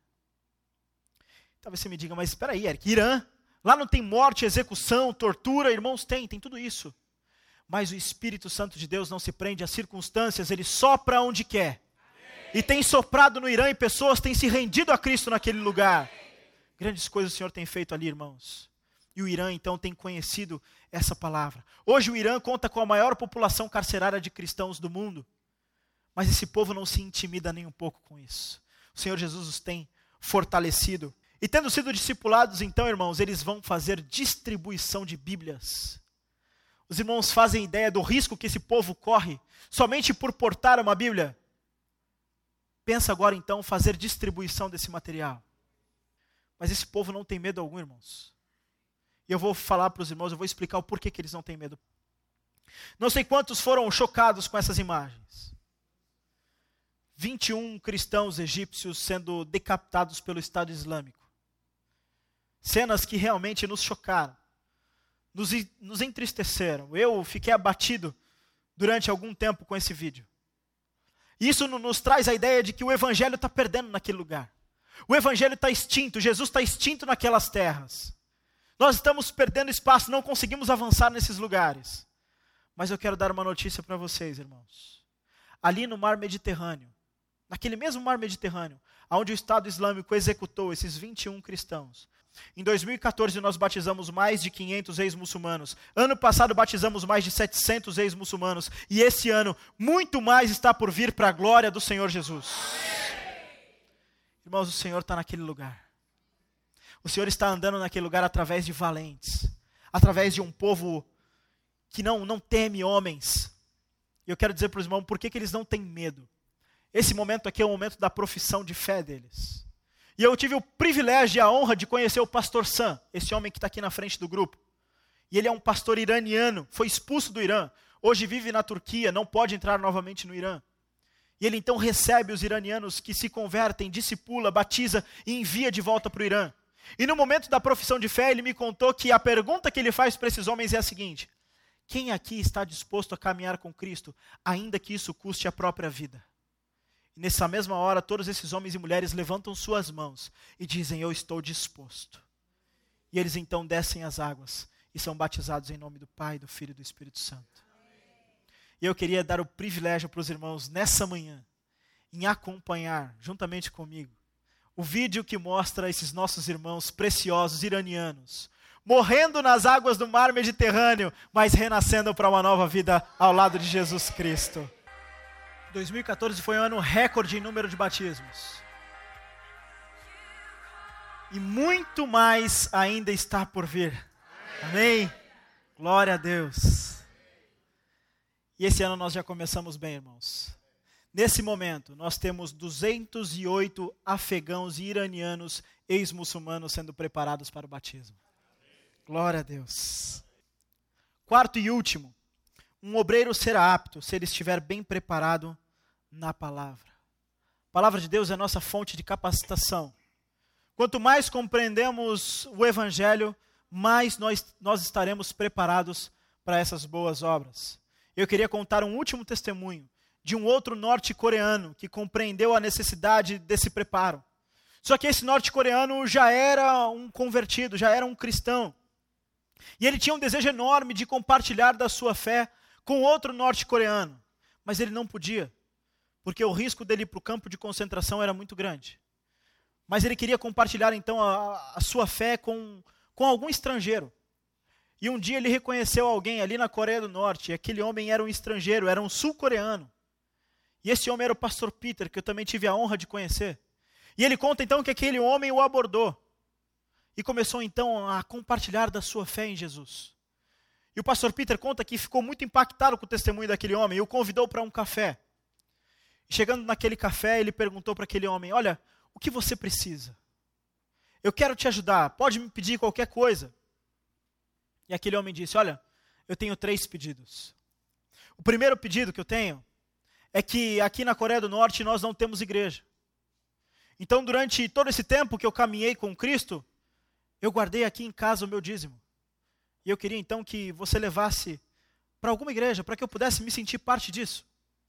Talvez você me diga, mas espera aí, Eric, Irã, lá não tem morte, execução, tortura, irmãos, tem, tem tudo isso. Mas o Espírito Santo de Deus não se prende às circunstâncias, ele sopra onde quer. E tem soprado no Irã e pessoas têm se rendido a Cristo naquele lugar. Grandes coisas o Senhor tem feito ali, irmãos. E o Irã, então, tem conhecido essa palavra. Hoje o Irã conta com a maior população carcerária de cristãos do mundo. Mas esse povo não se intimida nem um pouco com isso. O Senhor Jesus os tem fortalecido. E tendo sido discipulados, então, irmãos, eles vão fazer distribuição de Bíblias. Os irmãos fazem ideia do risco que esse povo corre somente por portar uma Bíblia. Pensa agora, então, fazer distribuição desse material. Mas esse povo não tem medo algum, irmãos. E eu vou falar para os irmãos, eu vou explicar o porquê que eles não têm medo. Não sei quantos foram chocados com essas imagens. vinte e um cristãos egípcios sendo decapitados pelo Estado Islâmico. Cenas que realmente nos chocaram, nos, nos entristeceram. Eu fiquei abatido durante algum tempo com esse vídeo. Isso nos traz a ideia de que o Evangelho está perdendo naquele lugar. O Evangelho está extinto, Jesus está extinto naquelas terras. Nós estamos perdendo espaço, não conseguimos avançar nesses lugares. Mas eu quero dar uma notícia para vocês, irmãos. Ali no mar Mediterrâneo, naquele mesmo mar Mediterrâneo, onde o Estado Islâmico executou esses vinte e um cristãos. Em dois mil e quatorze nós batizamos mais de quinhentos ex-muçulmanos. Ano passado batizamos mais de setecentos ex-muçulmanos. E esse ano, muito mais está por vir para a glória do Senhor Jesus. Irmãos, o Senhor está naquele lugar. O Senhor está andando naquele lugar através de valentes. Através de um povo que não, não teme homens. E eu quero dizer para os irmãos, por que, que eles não têm medo? Esse momento aqui é o momento da profissão de fé deles. E eu tive o privilégio e a honra de conhecer o pastor Sam, esse homem que está aqui na frente do grupo. E ele é um pastor iraniano, foi expulso do Irã, hoje vive na Turquia, não pode entrar novamente no Irã. E ele então recebe os iranianos que se convertem, discipula, batiza e envia de volta para o Irã. E no momento da profissão de fé, ele me contou que a pergunta que ele faz para esses homens é a seguinte: quem aqui está disposto a caminhar com Cristo, ainda que isso custe a própria vida? E nessa mesma hora, todos esses homens e mulheres levantam suas mãos e dizem, eu estou disposto. E eles então descem as águas e são batizados em nome do Pai, do Filho e do Espírito Santo. E eu queria dar o privilégio para os irmãos nessa manhã, em acompanhar, juntamente comigo, o vídeo que mostra esses nossos irmãos preciosos iranianos, morrendo nas águas do mar Mediterrâneo, mas renascendo para uma nova vida ao lado de Jesus Cristo. dois mil e quatorze foi um ano recorde em número de batismos. E muito mais ainda está por vir. Amém? Glória a Deus. E esse ano nós já começamos bem, irmãos. Nesse momento, nós temos duzentos e oito afegãos e iranianos ex-muçulmanos sendo preparados para o batismo. Glória a Deus. Quarto e último. Um obreiro será apto se ele estiver bem preparado na palavra. palavra de Deus é a nossa fonte de capacitação. Quanto mais compreendemos o Evangelho, mais nós, nós estaremos preparados para essas boas obras. Eu queria contar um último testemunho de um outro norte-coreano que compreendeu a necessidade desse preparo. Só que esse norte-coreano já era um convertido, já era um cristão. E ele tinha um desejo enorme de compartilhar da sua fé com outro norte-coreano. Mas ele não podia, porque o risco dele ir para o campo de concentração era muito grande. Mas ele queria compartilhar então a, a sua fé com, com algum estrangeiro. E um dia ele reconheceu alguém ali na Coreia do Norte, e aquele homem era um estrangeiro, era um sul-coreano. E esse homem era o pastor Peter, que eu também tive a honra de conhecer. E ele conta então que aquele homem o abordou. E começou então a compartilhar da sua fé em Jesus. E o pastor Peter conta que ficou muito impactado com o testemunho daquele homem e o convidou para um café. E chegando naquele café, ele perguntou para aquele homem: olha, o que você precisa? Eu quero te ajudar, pode me pedir qualquer coisa. E aquele homem disse: olha, eu tenho três pedidos. O primeiro pedido que eu tenho é que aqui na Coreia do Norte nós não temos igreja. Então, durante todo esse tempo que eu caminhei com Cristo, eu guardei aqui em casa o meu dízimo. E eu queria então que você levasse para alguma igreja, para que eu pudesse me sentir parte disso.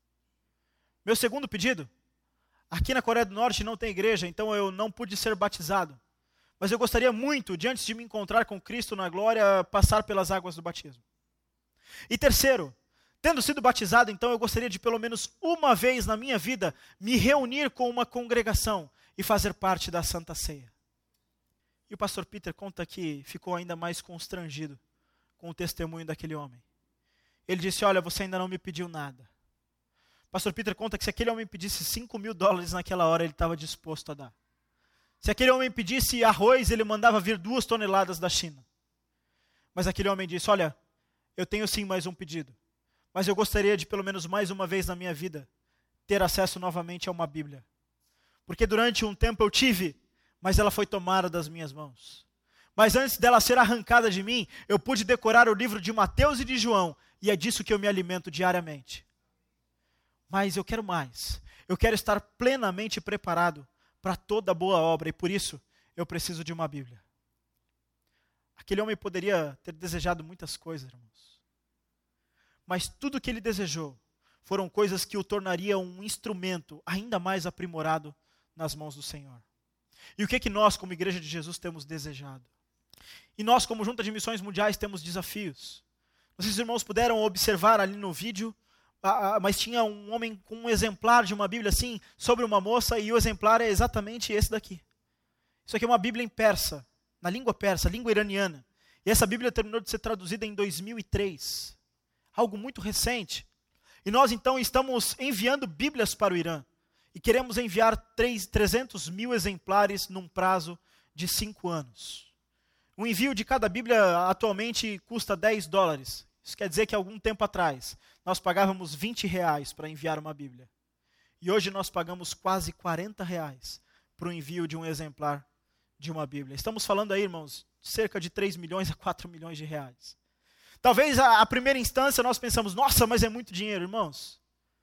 Meu segundo pedido: aqui na Coreia do Norte não tem igreja, então eu não pude ser batizado. Mas eu gostaria muito, de antes de me encontrar com Cristo na glória, passar pelas águas do batismo. E terceiro, tendo sido batizado, então eu gostaria de pelo menos uma vez na minha vida me reunir com uma congregação e fazer parte da Santa Ceia. E o pastor Peter conta que ficou ainda mais constrangido com o testemunho daquele homem. Ele disse: olha, você ainda não me pediu nada. O pastor Peter conta que se aquele homem pedisse cinco mil dólares naquela hora, ele estava disposto a dar. Se aquele homem pedisse arroz, ele mandava vir duas toneladas da China. Mas aquele homem disse: olha, eu tenho sim mais um pedido. Mas eu gostaria de pelo menos mais uma vez na minha vida ter acesso novamente a uma Bíblia. Porque durante um tempo eu tive, mas ela foi tomada das minhas mãos. Mas antes dela ser arrancada de mim, eu pude decorar o livro de Mateus e de João, e é disso que eu me alimento diariamente. Mas eu quero mais. Eu quero estar plenamente preparado para toda boa obra, e por isso eu preciso de uma Bíblia. Aquele homem poderia ter desejado muitas coisas, irmãos. Mas tudo que ele desejou foram coisas que o tornariam um instrumento ainda mais aprimorado nas mãos do Senhor. E o que é que nós, como Igreja de Jesus, temos desejado? E nós, como Junta de Missões Mundiais, temos desafios. Não sei se os irmãos puderam observar ali no vídeo, mas tinha um homem com um exemplar de uma Bíblia assim, sobre uma moça, e o exemplar é exatamente esse daqui. Isso aqui é uma Bíblia em persa, na língua persa, língua iraniana. E essa Bíblia terminou de ser traduzida em dois mil e três. Algo muito recente. E nós então estamos enviando Bíblias para o Irã. E queremos enviar trezentos mil exemplares num prazo de cinco anos. O envio de cada Bíblia atualmente custa dez dólares. Isso quer dizer que algum tempo atrás nós pagávamos vinte reais para enviar uma Bíblia. E hoje nós pagamos quase quarenta reais para o envio de um exemplar de uma Bíblia. Estamos falando aí, irmãos, de cerca de três milhões a quatro milhões de reais. Talvez a, a primeira instância nós pensamos: nossa, mas é muito dinheiro, irmãos.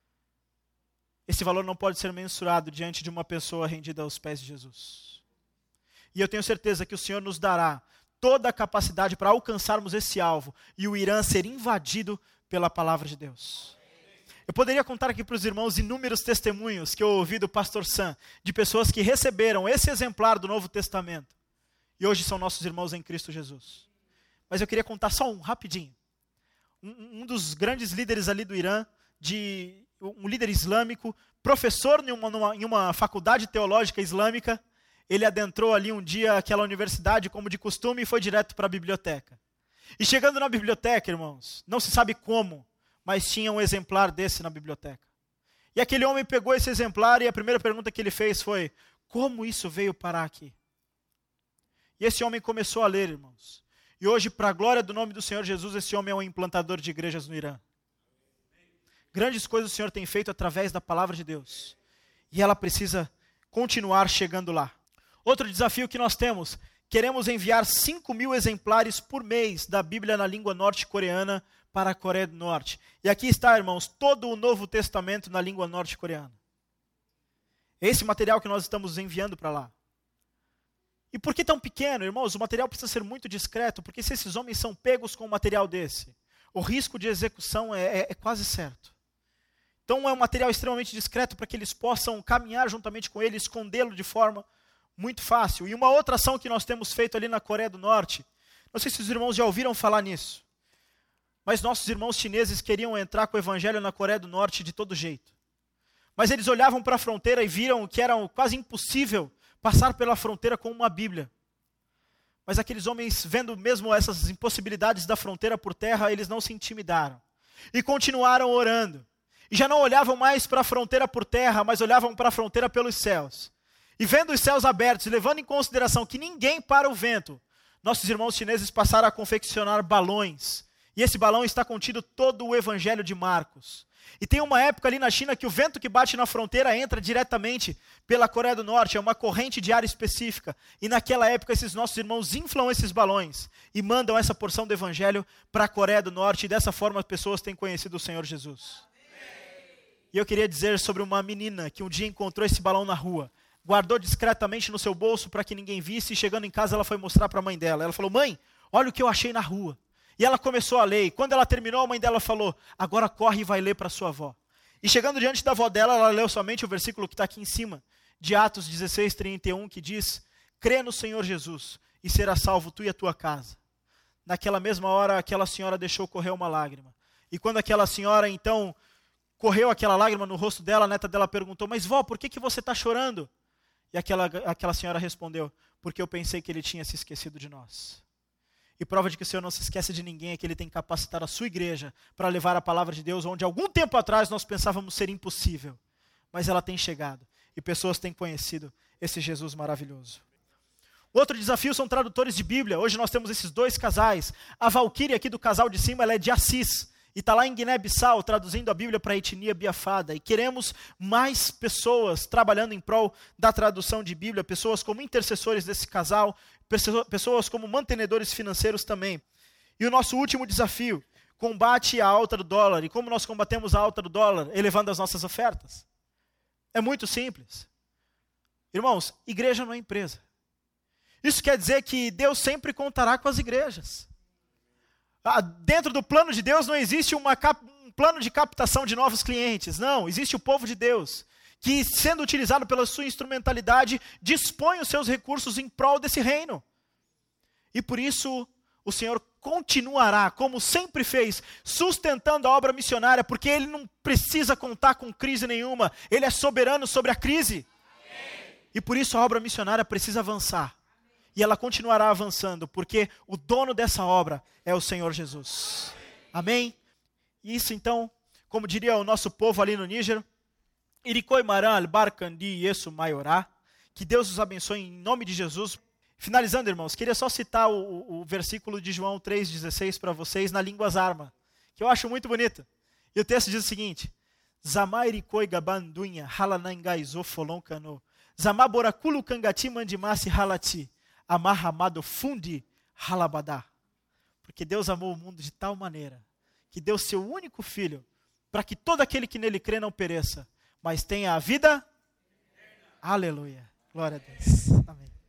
Esse valor não pode ser mensurado diante de uma pessoa rendida aos pés de Jesus. E eu tenho certeza que o Senhor nos dará toda a capacidade para alcançarmos esse alvo e o Irã ser invadido pela palavra de Deus. Eu poderia contar aqui para os irmãos inúmeros testemunhos que eu ouvi do pastor Sam, de pessoas que receberam esse exemplar do Novo Testamento e hoje são nossos irmãos em Cristo Jesus. Mas eu queria contar só um, rapidinho. Um, um dos grandes líderes ali do Irã, de, um líder islâmico, professor em uma, numa, em uma faculdade teológica islâmica, ele adentrou ali um dia aquela universidade como de costume e foi direto para a biblioteca. E chegando na biblioteca, irmãos, não se sabe como, mas tinha um exemplar desse na biblioteca. E aquele homem pegou esse exemplar e a primeira pergunta que ele fez foi: como isso veio parar aqui? E esse homem começou a ler, irmãos. E hoje, para a glória do nome do Senhor Jesus, esse homem é um implantador de igrejas no Irã. Grandes coisas o Senhor tem feito através da palavra de Deus. E ela precisa continuar chegando lá. Outro desafio que nós temos: queremos enviar cinco mil exemplares por mês da Bíblia na língua norte-coreana para a Coreia do Norte. E aqui está, irmãos, todo o Novo Testamento na língua norte-coreana. É esse material que nós estamos enviando para lá. E por que tão pequeno, irmãos? O material precisa ser muito discreto, porque se esses homens são pegos com um material desse, o risco de execução é, é, é quase certo. Então é um material extremamente discreto para que eles possam caminhar juntamente com ele, escondê-lo de forma muito fácil. E uma outra ação que nós temos feito ali na Coreia do Norte, não sei se os irmãos já ouviram falar nisso, mas nossos irmãos chineses queriam entrar com o evangelho na Coreia do Norte de todo jeito. Mas eles olhavam para a fronteira e viram que era quase impossível passar pela fronteira com uma Bíblia. Mas aqueles homens, vendo mesmo essas impossibilidades da fronteira por terra, eles não se intimidaram. E continuaram orando. E já não olhavam mais para a fronteira por terra, mas olhavam para a fronteira pelos céus. E vendo os céus abertos, levando em consideração que ninguém para o vento, nossos irmãos chineses passaram a confeccionar balões. E esse balão está contido todo o evangelho de Marcos. E tem uma época ali na China que o vento que bate na fronteira entra diretamente pela Coreia do Norte, é uma corrente de ar específica. E naquela época esses nossos irmãos inflam esses balões e mandam essa porção do evangelho para a Coreia do Norte. E dessa forma as pessoas têm conhecido o Senhor Jesus. E eu queria dizer sobre uma menina que um dia encontrou esse balão na rua, guardou discretamente no seu bolso para que ninguém visse, e chegando em casa ela foi mostrar para a mãe dela. Ela falou: mãe, olha o que eu achei na rua. E ela começou a ler, e quando ela terminou, a mãe dela falou: agora corre e vai ler para sua avó. E chegando diante da avó dela, ela leu somente o versículo que está aqui em cima, de Atos dezesseis, trinta e um, que diz: crê no Senhor Jesus, e será salvo tu e a tua casa. Naquela mesma hora, aquela senhora deixou correr uma lágrima. E quando aquela senhora, então, correu aquela lágrima no rosto dela, a neta dela perguntou: mas vó, por que, que você está chorando? E aquela, aquela senhora respondeu: porque eu pensei que ele tinha se esquecido de nós. E prova de que o Senhor não se esquece de ninguém é que Ele tem capacitado a sua igreja para levar a palavra de Deus, onde algum tempo atrás nós pensávamos ser impossível. Mas ela tem chegado e pessoas têm conhecido esse Jesus maravilhoso. Outro desafio são tradutores de Bíblia. Hoje nós temos esses dois casais. A Valquíria aqui do casal de cima, ela é de Assis. E está lá em Guiné-Bissau, traduzindo a Bíblia para a etnia biafada. E queremos mais pessoas trabalhando em prol da tradução de Bíblia, pessoas como intercessores desse casal, pessoas como mantenedores financeiros também. E o nosso último desafio, combate à alta do dólar. E como nós combatemos a alta do dólar? Elevando as nossas ofertas. É muito simples. Irmãos, igreja não é empresa. Isso quer dizer que Deus sempre contará com as igrejas. Ah, dentro do plano de Deus não existe uma cap- um plano de captação de novos clientes. Não, existe o povo de Deus, que sendo utilizado pela sua instrumentalidade, dispõe os seus recursos em prol desse reino. E por isso o Senhor continuará, como sempre fez, sustentando a obra missionária, porque Ele não precisa contar com crise nenhuma. Ele é soberano sobre a crise. Amém. E por isso a obra missionária precisa avançar. E ela continuará avançando, porque o dono dessa obra é o Senhor Jesus. Amém? E isso então, como diria o nosso povo ali no Níger, Irikoi Maran Albarcandi Yesu Maiorá, que Deus os abençoe em nome de Jesus. Finalizando, irmãos, queria só citar o, o versículo de João três dezesseis para vocês na língua zarma, que eu acho muito bonito. E o texto diz o seguinte: Zamairikoi Gabandunya Halanangai Zofolonkano Zamaborakulu Kangati Mandimasi Halati Amahamado Fundi Halabadá. Porque Deus amou o mundo de tal maneira que deu seu único filho para que todo aquele que nele crê não pereça, mas tenha a vida. Aleluia. Glória a Deus. Amém.